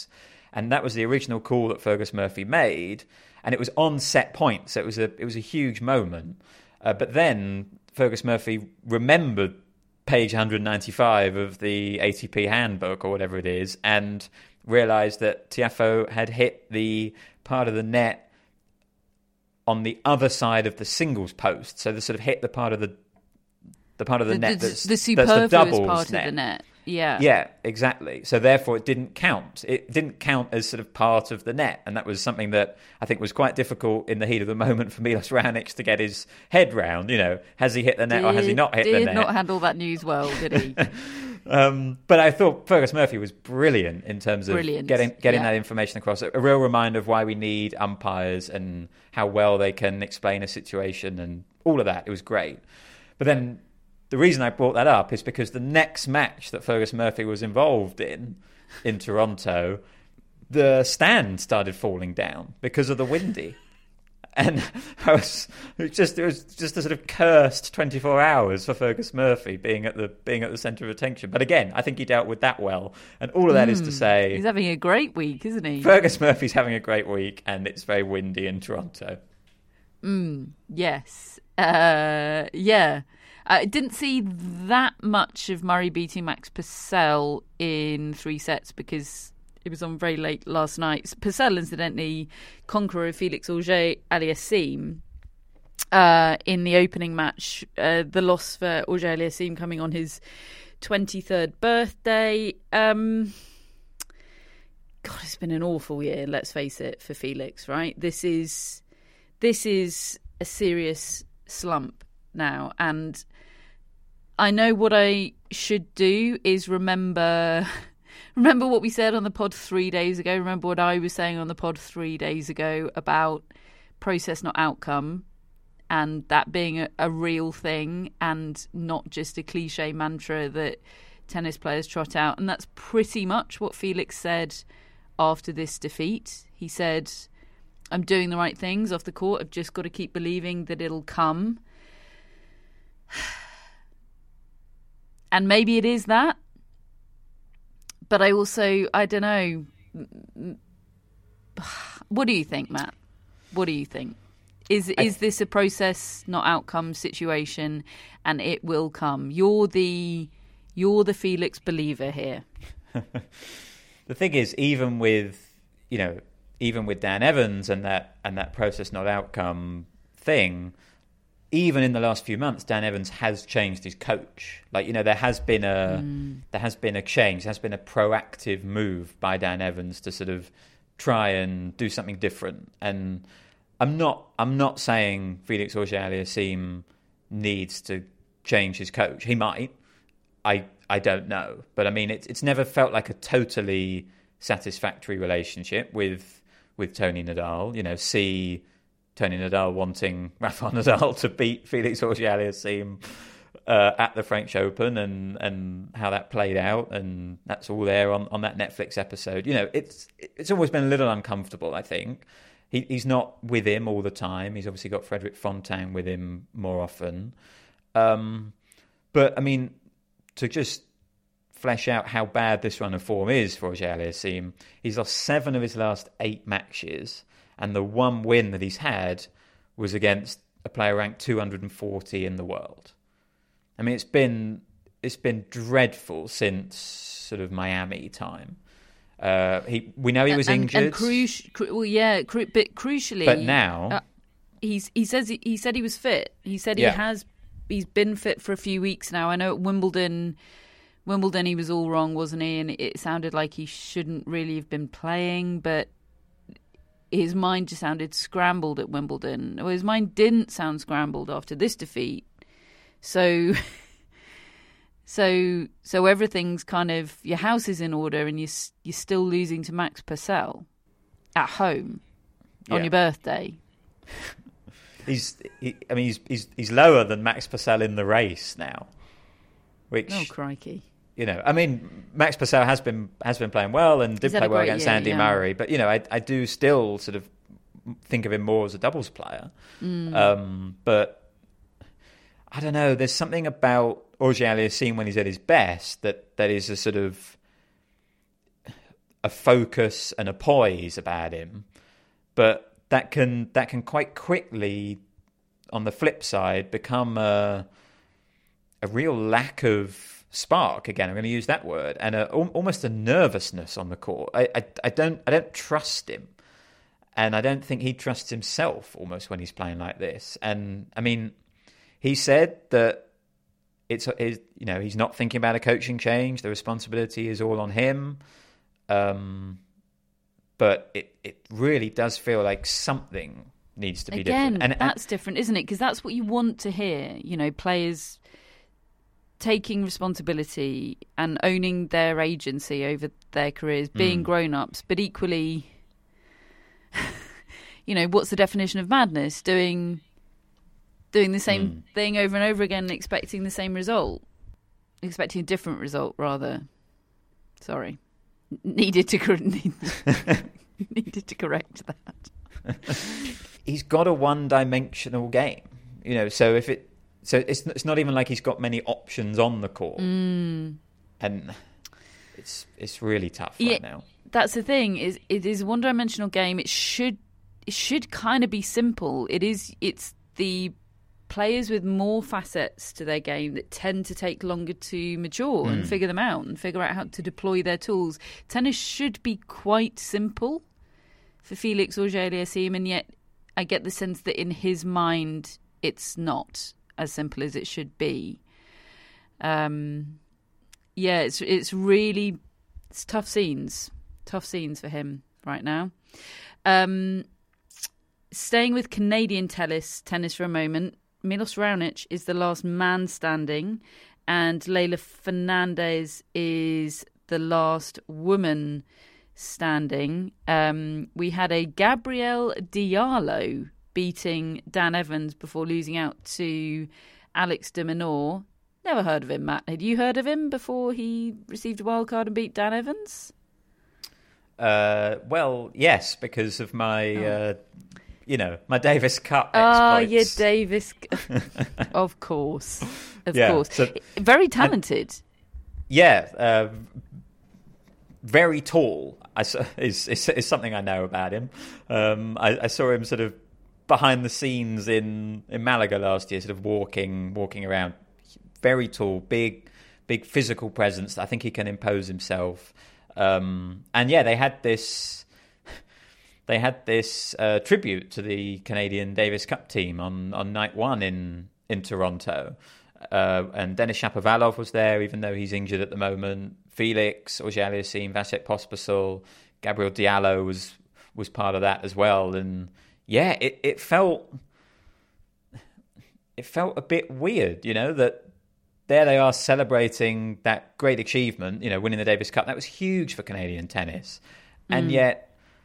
H: And that was the original call that Fergus Murphy made, and it was on set point, so it was a huge moment. But then Fergus Murphy remembered page 195 of the ATP handbook or whatever it is, and realised that Tiafoe had hit the part of the net on the other side of the singles post, so they sort of hit the part of the net that's
C: the superfluous
H: that's the doubles
C: part
H: net.
C: of the net. Yeah.
H: Yeah, exactly. So therefore it didn't count. It didn't count as sort of part of the net. And that was something that I think was quite difficult in the heat of the moment for Milos Raonic to get his head round. You know, has he hit the net or has he not hit the net?
C: Did not handle that news well, did he?
H: But I thought Fergus Murphy was brilliant in terms of getting that information across. A real reminder of why we need umpires and how well they can explain a situation and all of that. It was great. But then the reason I brought that up is because the next match that Fergus Murphy was involved in Toronto, the stand started falling down because of the windy. And it was just a sort of cursed 24 hours for Fergus Murphy being at the centre of attention. But again, I think he dealt with that well. And all of that is to say,
C: he's having a great week, isn't he?
H: Fergus Murphy's having a great week, and it's very windy in Toronto.
C: Yes. Yeah. I didn't see that much of Murray beating Max Purcell in 3 sets because it was on very late last night. Purcell, incidentally, conqueror of Felix Auger-Aliassime in the opening match. The loss for Auger-Aliassime coming on his 23rd birthday. God, it's been an awful year, let's face it, for Felix, right? This is a serious slump now, and I know what I should do is remember what we said on the pod 3 days ago. Remember what I was saying on the pod 3 days ago about process, not outcome, and that being a real thing and not just a cliche mantra that tennis players trot out. And that's pretty much what Felix said after this defeat. He said, I'm doing the right things off the court. I've just got to keep believing that it'll come. And maybe it is that. But I don't know. What do you think, Matt? What do you think? Is this a process, not outcome situation, and it will come? You're the Felix believer here.
H: The thing is, even with Dan Evans and that process, not outcome thing, even in the last few months, Dan Evans has changed his coach. There has been a change. There has been a proactive move by Dan Evans to sort of try and do something different. And I'm not saying Felix Auger-Aliassime needs to change his coach. He might. I don't know. But I mean, it's never felt like a totally satisfactory relationship with Tony Nadal. See Tony Nadal wanting Rafael Nadal to beat Felix Auger-Aliassime at the French Open and how that played out, and that's all there on that Netflix episode. It's always been a little uncomfortable, I think. He's not with him all the time. He's obviously got Frederic Fontaine with him more often. But, I mean, to just flesh out how bad this run of form is for Auger-Aliassime, he's lost 7 of his last 8 matches. And the one win that he's had was against a player ranked 240 in the world. I mean, it's been dreadful since sort of Miami time. We know he was injured.
C: But crucially,
H: but now
C: he said he was fit. He said he's been fit for a few weeks now. I know at Wimbledon he was all wrong, wasn't he? And it sounded like he shouldn't really have been playing, but his mind just sounded scrambled at Wimbledon. Well, his mind didn't sound scrambled after this defeat. So everything's kind of, your house is in order and you're still losing to Max Purcell at home on your birthday.
H: He's lower than Max Purcell in the race now. Which,
C: oh crikey.
H: I mean, Max Purcell has been playing well and did play well against Andy Murray, but I do still sort of think of him more as a doubles player. But I don't know. There's something about Auger-Aliassime when he's at his best that is a sort of a focus and a poise about him, but that can quite quickly, on the flip side, become a real lack of spark. Again, I'm going to use that word, and almost a nervousness on the court. I don't trust him, and I don't think he trusts himself almost when he's playing like this. And I mean, he said that he's not thinking about a coaching change. The responsibility is all on him. But it really does feel like something needs to be different. And
C: that's different, isn't it? Because that's what you want to hear. Players taking responsibility and owning their agency over their careers, being grown-ups, but equally, what's the definition of madness? Doing the same thing over and over again and expecting the same result. Expecting a different result, rather. Sorry. Needed to correct that.
H: He's got a one-dimensional game, so it's not even like he's got many options on the court, and it's really tough right now.
C: That's the thing. It is a one-dimensional game. It should kind of be simple. It's the players with more facets to their game that tend to take longer to mature and figure them out and figure out how to deploy their tools. Tennis should be quite simple for Felix Auger-Aliassime, and yet I get the sense that in his mind it's not as simple as it should be. It's tough scenes for him right now. Staying with Canadian tennis for a moment, Milos Raonic is the last man standing, and Leylah Fernandez is the last woman standing. We had a Gabriel Diallo beating Dan Evans before losing out to Alex de Minaur. Never heard of him, Matt. Had you heard of him before he received a wild card and beat Dan Evans?
H: Well, yes, because of my... my Davis Cup
C: Oh,
H: exploits.
C: your Davis... Of course. Of course. So, very talented.
H: Very tall is something I know about him. I saw him sort of behind the scenes in Malaga last year, sort of walking around. Very tall, big physical presence. I think he can impose himself. And they had this... They had this tribute to the Canadian Davis Cup team on night one in Toronto. And Denis Shapovalov was there, even though he's injured at the moment. Felix Auger-Aliassime, Vasek Pospisil, Gabriel Diallo was part of that as well. And it felt a bit weird, that there they are celebrating that great achievement, winning the Davis Cup. That was huge for Canadian tennis. And yet,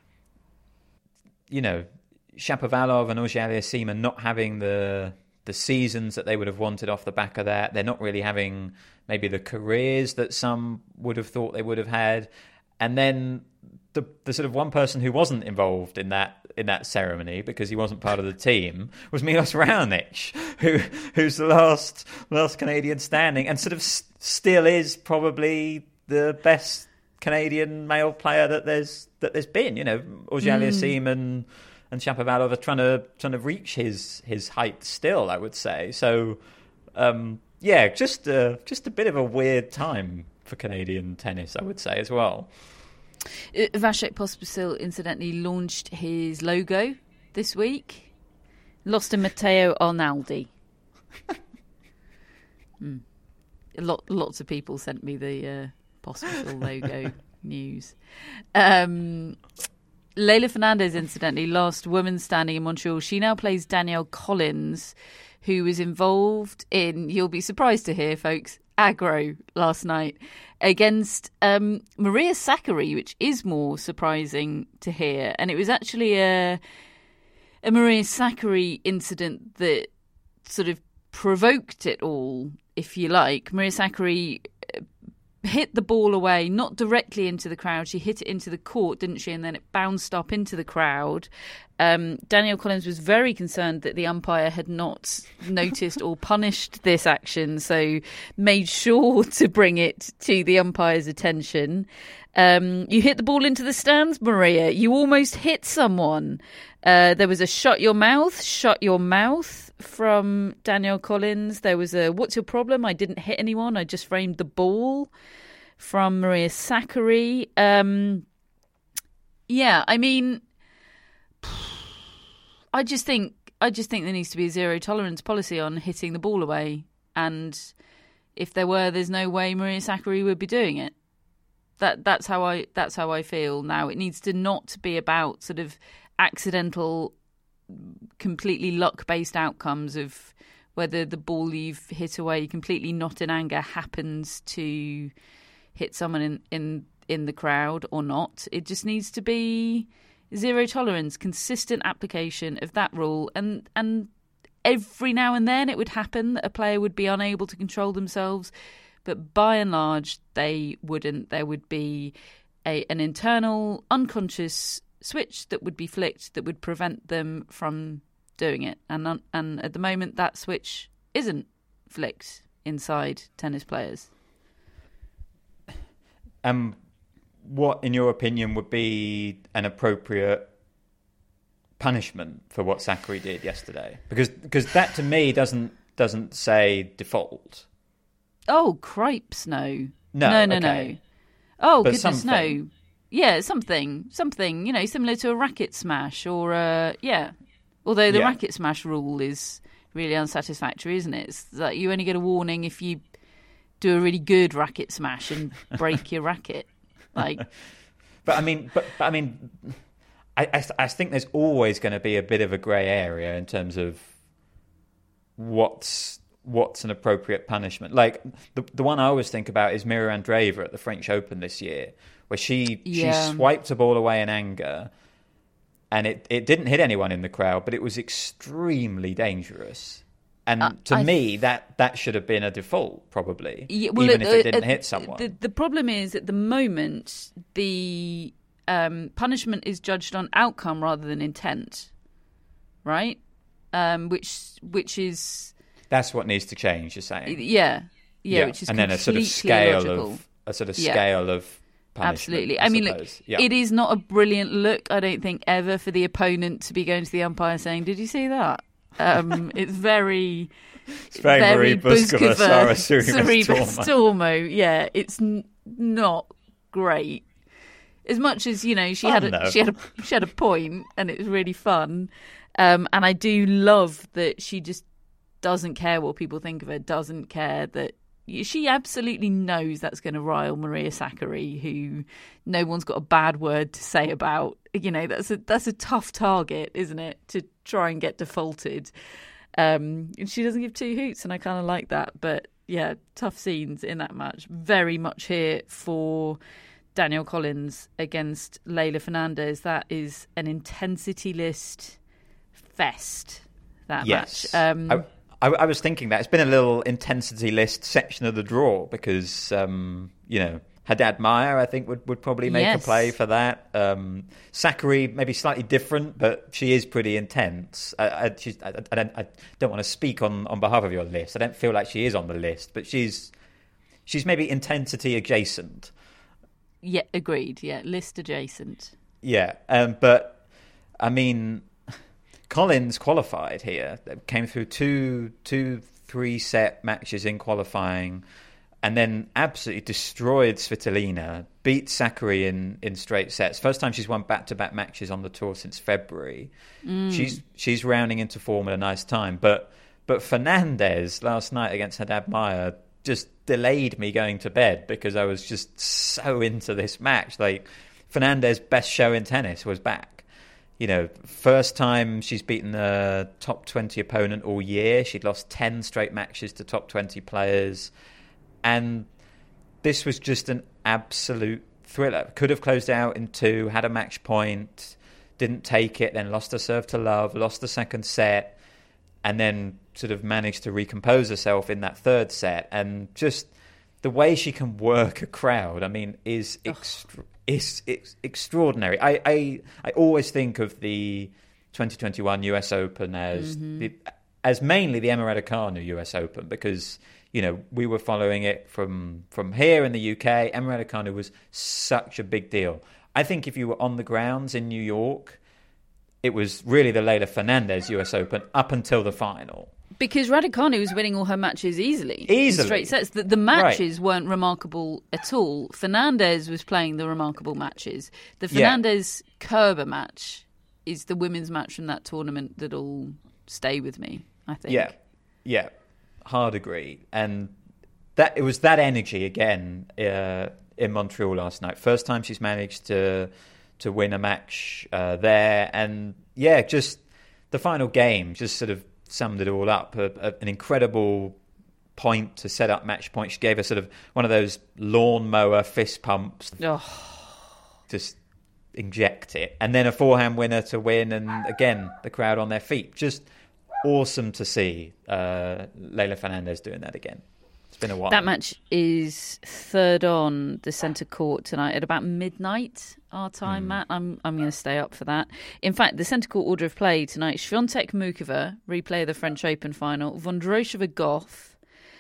H: Shapovalov and Auger-Aliassime are not having the seasons that they would have wanted off the back of that. They're not really having maybe the careers that some would have thought they would have had. And then the sort of one person who wasn't involved in that ceremony because he wasn't part of the team was Milos Raonic, who's the last Canadian standing and sort of still is probably the best Canadian male player that there's been. Auger-Aliassime and Shapovalov are trying to reach his height still, I would say. So just a bit of a weird time for Canadian tennis, I would say, as well.
C: Vasek Pospisil incidentally launched his logo this week. Lost to Matteo Arnaldi. Lots of people sent me the Pospisil logo news. Leylah Fernandez, incidentally, last woman standing in Montreal. She now plays Danielle Collins, who was involved in, you'll be surprised to hear, folks, aggro last night against Maria Sakkari, which is more surprising to hear. And it was actually a Maria Sakkari incident that sort of provoked it all, if you like. Maria Sakkari hit the ball away, not directly into the crowd. She hit it into the court, didn't she? And then it bounced up into the crowd. Danielle Collins was very concerned that the umpire had not noticed or punished this action, so made sure to bring it to the umpire's attention. You hit the ball into the stands, Maria. You almost hit someone. There was a shut your mouth from Danielle Collins. There was a what's your problem? I didn't hit anyone. I just framed the ball from Maria Sakkari. Yeah, I mean, I just think there needs to be a zero tolerance policy on hitting the ball away. And if there's no way Maria Sakkari would be doing it. That's how I feel now. It needs to not be about sort of accidental, completely luck-based outcomes of whether the ball you've hit away completely not in anger happens to hit someone in the crowd or not. It just needs to be zero tolerance, consistent application of that rule, and every now and then it would happen that a player would be unable to control themselves. But by and large, they wouldn't. There would be an internal, unconscious switch that would be flicked that would prevent them from doing it. And at the moment, that switch isn't flicked inside tennis players.
H: What, in your opinion, would be an appropriate punishment for what Sakkari did yesterday? Because that, to me, doesn't say default.
C: Oh, cripes, no.
H: No.
C: Oh,
H: but
C: goodness,
H: something.
C: no. Yeah, something, similar to a racket smash or Although the racket smash rule is really unsatisfactory, isn't it? It's like you only get a warning if you do a really good racket smash and break your racket. Like,
H: I think there's always going to be a bit of a grey area in terms of what's an appropriate punishment. Like the one I always think about is Mira Andreeva at the French Open this year, where she swiped a ball away in anger, and it didn't hit anyone in the crowd, but it was extremely dangerous. And to me, that should have been a default, probably, even if it didn't hit someone. The
C: problem is, at the moment, the punishment is judged on outcome rather than intent, right? Which is...
H: That's what needs to change, you're saying?
C: Yeah. Which is
H: and then a sort of scale
C: illogical.
H: Scale of punishment.
C: Absolutely. I mean, look, it is not a brilliant look, I don't think, ever for the opponent to be going to the umpire saying, "Did you see that?" It's very
H: Buskova, Sarah
C: Stormo. Yeah, it's not great. As much as, you know, she had a point, and it was really fun. And I do love that she just doesn't care what people think of her, doesn't care that she absolutely knows that's going to rile Maria Sakkari, who no one's got a bad word to say about. You know, that's a tough target, isn't it, to try and get defaulted. And she doesn't give two hoots, and I kind of like that. But yeah, tough scenes in that match. Very much here for Danielle Collins against Leylah Fernandez. That is an intensity list fest, that match.
H: I was thinking that it's been a little intensity list section of the draw because, Haddad Maia, I think, would probably make a play for that. Sakkari, maybe slightly different, but she is pretty intense. I don't want to speak on behalf of your list. I don't feel like she is on the list, but she's maybe intensity adjacent.
C: Yeah, agreed. Yeah, list adjacent.
H: Yeah, but, I mean... Collins qualified here, came through two 3-set matches in qualifying, and then absolutely destroyed Svitolina, beat Sakkari in straight sets. First time she's won back-to-back matches on the tour since February. She's rounding into form at a nice time. But Fernandez last night against Haddad Maia just delayed me going to bed because I was just so into this match. Like, Fernandez's best show in tennis was back. You know, first time she's beaten a top 20 opponent all year. She'd lost 10 straight matches to top 20 players. And this was just an absolute thriller. Could have closed out in 2, had a match point, didn't take it, then lost her serve to love, lost the second set, and then sort of managed to recompose herself in that third set. And just the way she can work a crowd, I mean, is extraordinary. I always think of the 2021 US Open as mainly the Emma Raducanu US Open, because we were following it from here in the UK. Emma Raducanu was such a big deal. I think if you were on the grounds in New York, it was really the Leylah Fernandez US Open up until the final. Because
C: Raducanu was winning all her matches easily. In straight sets. The matches weren't remarkable at all. Fernandez was playing the remarkable matches. The Fernandez-Kerber match is the women's match from that tournament that'll stay with me, I think.
H: Yeah. Hard agree. And it was that energy again in Montreal last night. First time she's managed to win a match there. And just the final game just sort of summed it all up. An incredible point to set up match point. She gave us sort of one of those lawnmower fist pumps. Just inject it. And then a forehand winner to win. And again, the crowd on their feet. Just awesome to see Leylah Fernandez doing that again. It's been a while.
C: That match is third on the centre court tonight at about midnight our time, Matt. I'm going to stay up for that. In fact, the centre court order of play tonight: Swiatek Mukova, replay of the French Open final; Vondrousova Goff,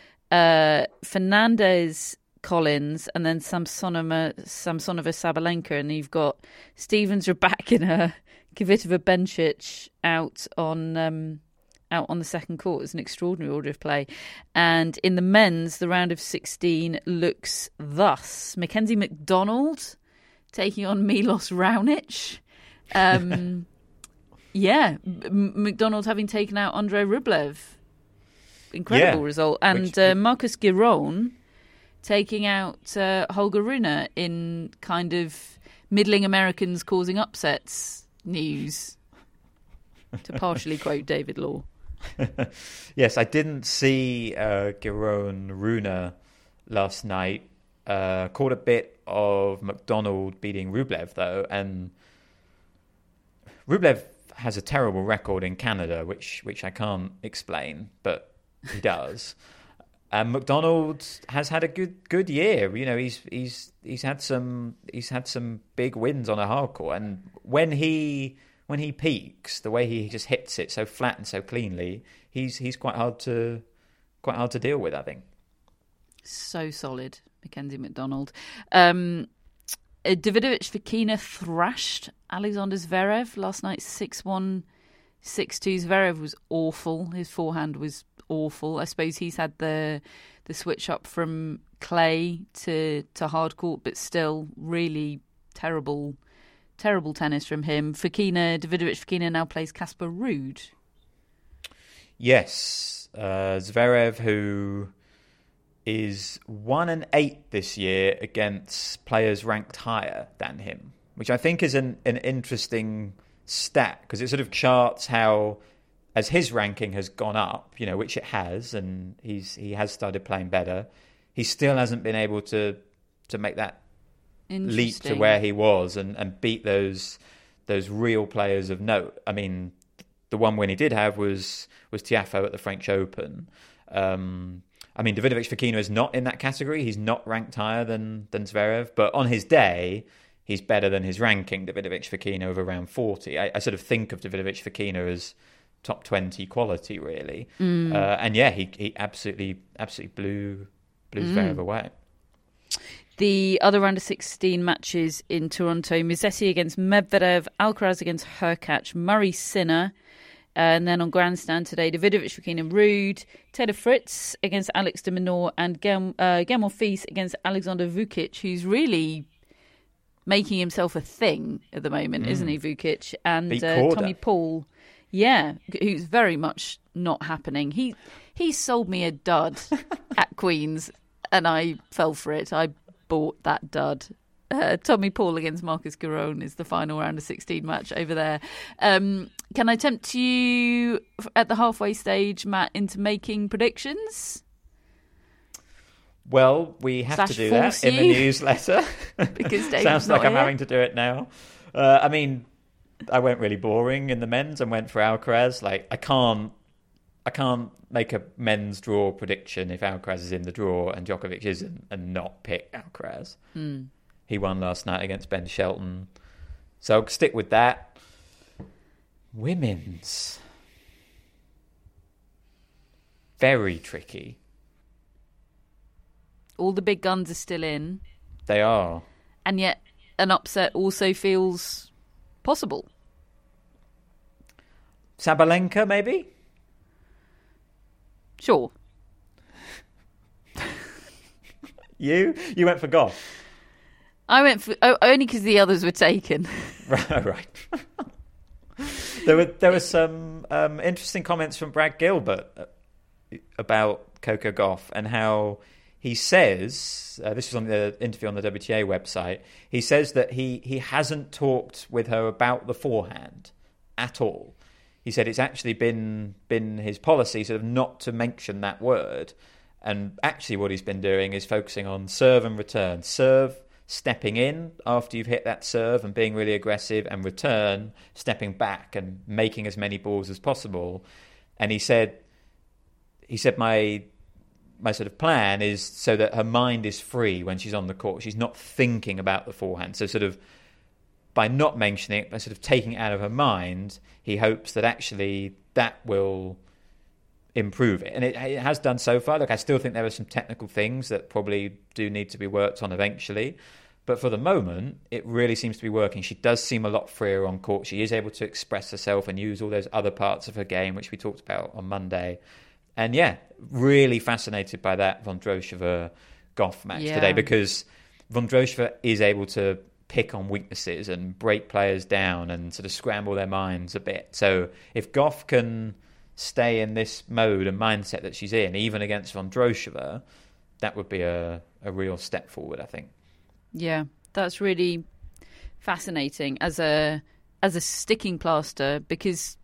C: Fernandez Collins, and then Samsonova Sabalenka. And you've got Stevens, Rybakina, Kvitova Bencic out on the second court. It's an extraordinary order of play. And in the men's, the round of 16 looks thus: Mackenzie McDonald taking on Milos Raonic. McDonald having taken out Andrei Rublev. Incredible result. And Marcus Giron taking out Holger Rune in kind of middling Americans causing upsets news, to partially quote David Law.
H: Yes, I didn't see Giron Rune last night. Caught a bit of McDonald beating Rublev, though, and Rublev has a terrible record in Canada, which I can't explain, but he does. And McDonald has had a good year. He's had some big wins on a hard court, and when he peaks, the way he just hits it so flat and so cleanly, he's quite hard to deal with, I think.
C: So solid, Mackenzie McDonald. Davidovich Fokina thrashed Alexander Zverev last night, 6-1, 6-2. Zverev was awful. His forehand was awful. I suppose he's had the switch up from clay to hard court, but still really terrible tennis from him. Davidovich Fokina now plays Casper Ruud.
H: Yes, Zverev, who is 1-8 this year against players ranked higher than him, which I think is an interesting stat, because it sort of charts how, as his ranking has gone up, which it has, and he has started playing better, he still hasn't been able to make that leap to where he was and beat those real players of note. I mean, the one win he did have was Tiafoe at the French Open. Davidovich Fokina is not in that category. He's not ranked higher than Zverev, but on his day, he's better than his ranking, Davidovich Fokina, of around 40. I sort of think of Davidovich Fokina as top 20 quality, really. He absolutely blew Zverev away.
C: The other round of 16 matches in Toronto: Musetti against Medvedev, Alcaraz against Hurkacz, Murray Sinner. And then on grandstand today, Davidovich Fokina Ruud, Taylor Fritz against Alex de Minaur, and Guillermo Monfils against Alexander Vukic, who's really making himself a thing at the moment, isn't he, Vukic? And Tommy Paul, who's very much not happening. He sold me a dud at Queen's, and I fell for it. I bought that dud. Tommy Paul against Marcus Giron is the final round of 16 match over there. Can I tempt you at the halfway stage, Matt, into making predictions?
H: Well, we have to do that in the newsletter.
C: Because Dave's
H: sounds like
C: not
H: I'm
C: here.
H: having to do it now. I went really boring in the men's and went for Alcaraz. I can't I can't make a men's draw prediction if Alcaraz is in the draw and Djokovic isn't, and not pick Alcaraz. He won last night against Ben Shelton. So I'll stick with that. Women's. Very tricky.
C: All the big guns are still in.
H: They are.
C: And yet an upset also feels possible.
H: Sabalenka, maybe?
C: Sure.
H: You went for Goff.
C: I went for only because the others were taken.
H: Right. There were some interesting comments from Brad Gilbert about Coco Gauff and how he says, this was on the interview on the WTA website, he says that he hasn't talked with her about the forehand at all. He said it's actually been his policy sort of not to mention that word. And actually what he's been doing is focusing on serve and return. Serve, stepping in after you've hit that serve and being really aggressive, and return, stepping back and making as many balls as possible. And he said my sort of plan is so that her mind is free when she's on the court. She's not thinking about the forehand. So sort of by not mentioning it, by sort of taking it out of her mind, he hopes that actually that will improve it. And it has done so far. Look, I still think there are some technical things that probably do need to be worked on eventually. But for the moment, it really seems to be working. She does seem a lot freer on court. She is able to express herself and use all those other parts of her game, which we talked about on Monday. And yeah, really fascinated by that Vondrousova-Gauff match today, because Vondrousova is able to pick on weaknesses and break players down and sort of scramble their minds a bit. So if Gauff can stay in this mode and mindset that she's in, even against Vondrousova, that would be a real step forward, I think.
C: Yeah, that's really fascinating as a sticking plaster, because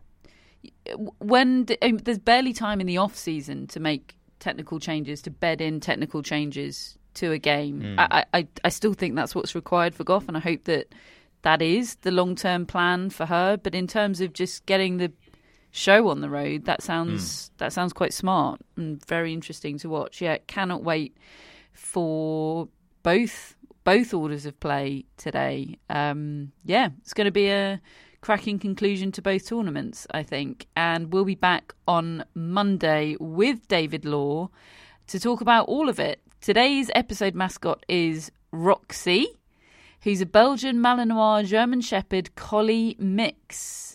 C: there's barely time in the off season to make technical changes, to bed in technical changes to a game. I still think that's what's required for Gauff, and I hope that is the long-term plan for her. But in terms of just getting the show on the road, that sounds quite smart and very interesting to watch. Yeah, cannot wait for both orders of play today. It's going to be a cracking conclusion to both tournaments, I think. And we'll be back on Monday with David Law to talk about all of it. Today's episode mascot is Roxy, who's a Belgian Malinois German Shepherd Collie mix,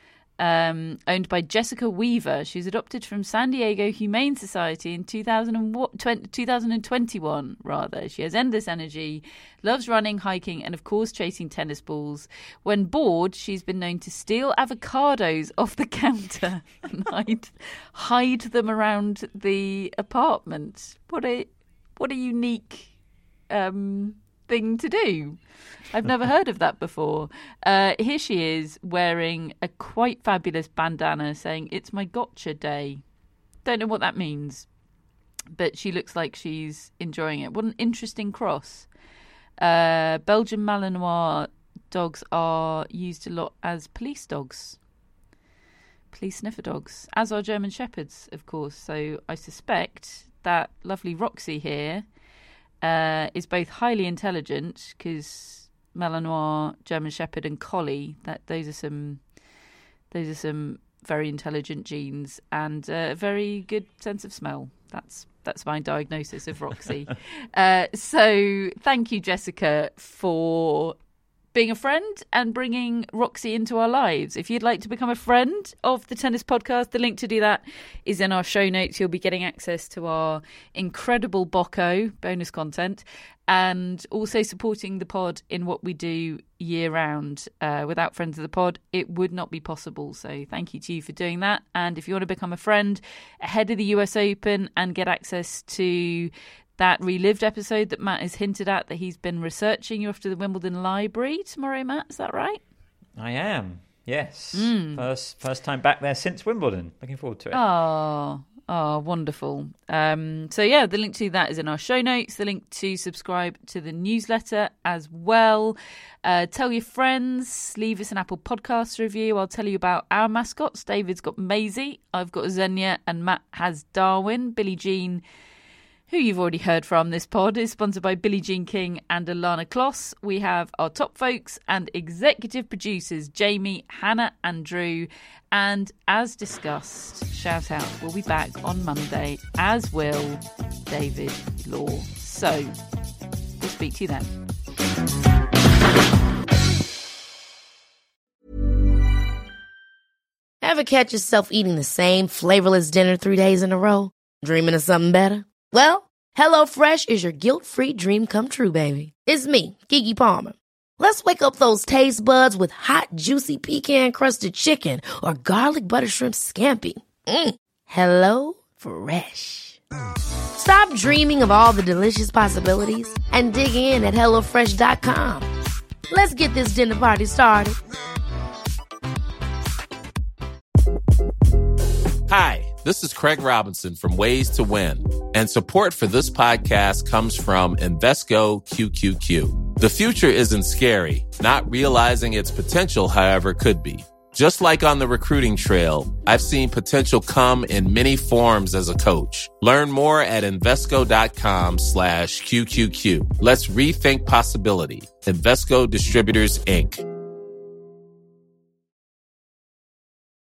C: owned by Jessica Weaver. She's adopted from San Diego Humane Society in 2021. She has endless energy, loves running, hiking, and of course chasing tennis balls. When bored, she's been known to steal avocados off the counter and hide them around the apartment. What a unique thing to do. I've never heard of that before. Here she is wearing a quite fabulous bandana saying, "It's my gotcha day." Don't know what that means, but she looks like she's enjoying it. What an interesting cross. Belgian Malinois dogs are used a lot as police dogs, police sniffer dogs, as are German Shepherds, of course. So I suspect that lovely Roxy here is both highly intelligent, because Malinois, German Shepherd, and Collie, those are some very intelligent genes, and a very good sense of smell. That's my diagnosis of Roxy. So thank you, Jessica, for being a friend and bringing Roxy into our lives. If you'd like to become a friend of the Tennis Podcast, the link to do that is in our show notes. You'll be getting access to our incredible Bocco bonus content, and also supporting the pod in what we do year round. Without friends of the pod, it would not be possible. So thank you to you for doing that. And if you want to become a friend ahead of the US Open and get access to that relived episode that Matt has hinted at that he's been researching, you're off to the Wimbledon Library tomorrow, Matt. Is that right?
H: I am, yes. First time back there since Wimbledon. Looking forward to it.
C: Oh, Oh, wonderful. So yeah, the link to that is in our show notes. The link to subscribe to the newsletter as well. Tell your friends, leave us an Apple Podcast review. I'll tell you about our mascots. David's got Maisie, I've got Xenia, and Matt has Darwin. Billie Jean, who you've already heard from this pod, is sponsored by Billie Jean King and Alana Kloss. We have our top folks and executive producers, Jamie, Hannah and Drew. And as discussed, shout out, we'll be back on Monday, as will David Law. So, we'll speak to you then.
F: Ever catch yourself eating the same flavorless dinner 3 days in a row? Dreaming of something better? Well, HelloFresh is your guilt-free dream come true, baby. It's me, Keke Palmer. Let's wake up those taste buds with hot, juicy pecan-crusted chicken or garlic butter shrimp scampi. Hello Fresh. Stop dreaming of all the delicious possibilities and dig in at HelloFresh.com. Let's get this dinner party started.
I: Hi, this is Craig Robinson from Ways to Win, and support for this podcast comes from Invesco QQQ. The future isn't scary. Not realizing its potential, however, could be. Just like on the recruiting trail, I've seen potential come in many forms as a coach. Learn more at Invesco.com/QQQ. Let's rethink possibility. Invesco Distributors, Inc.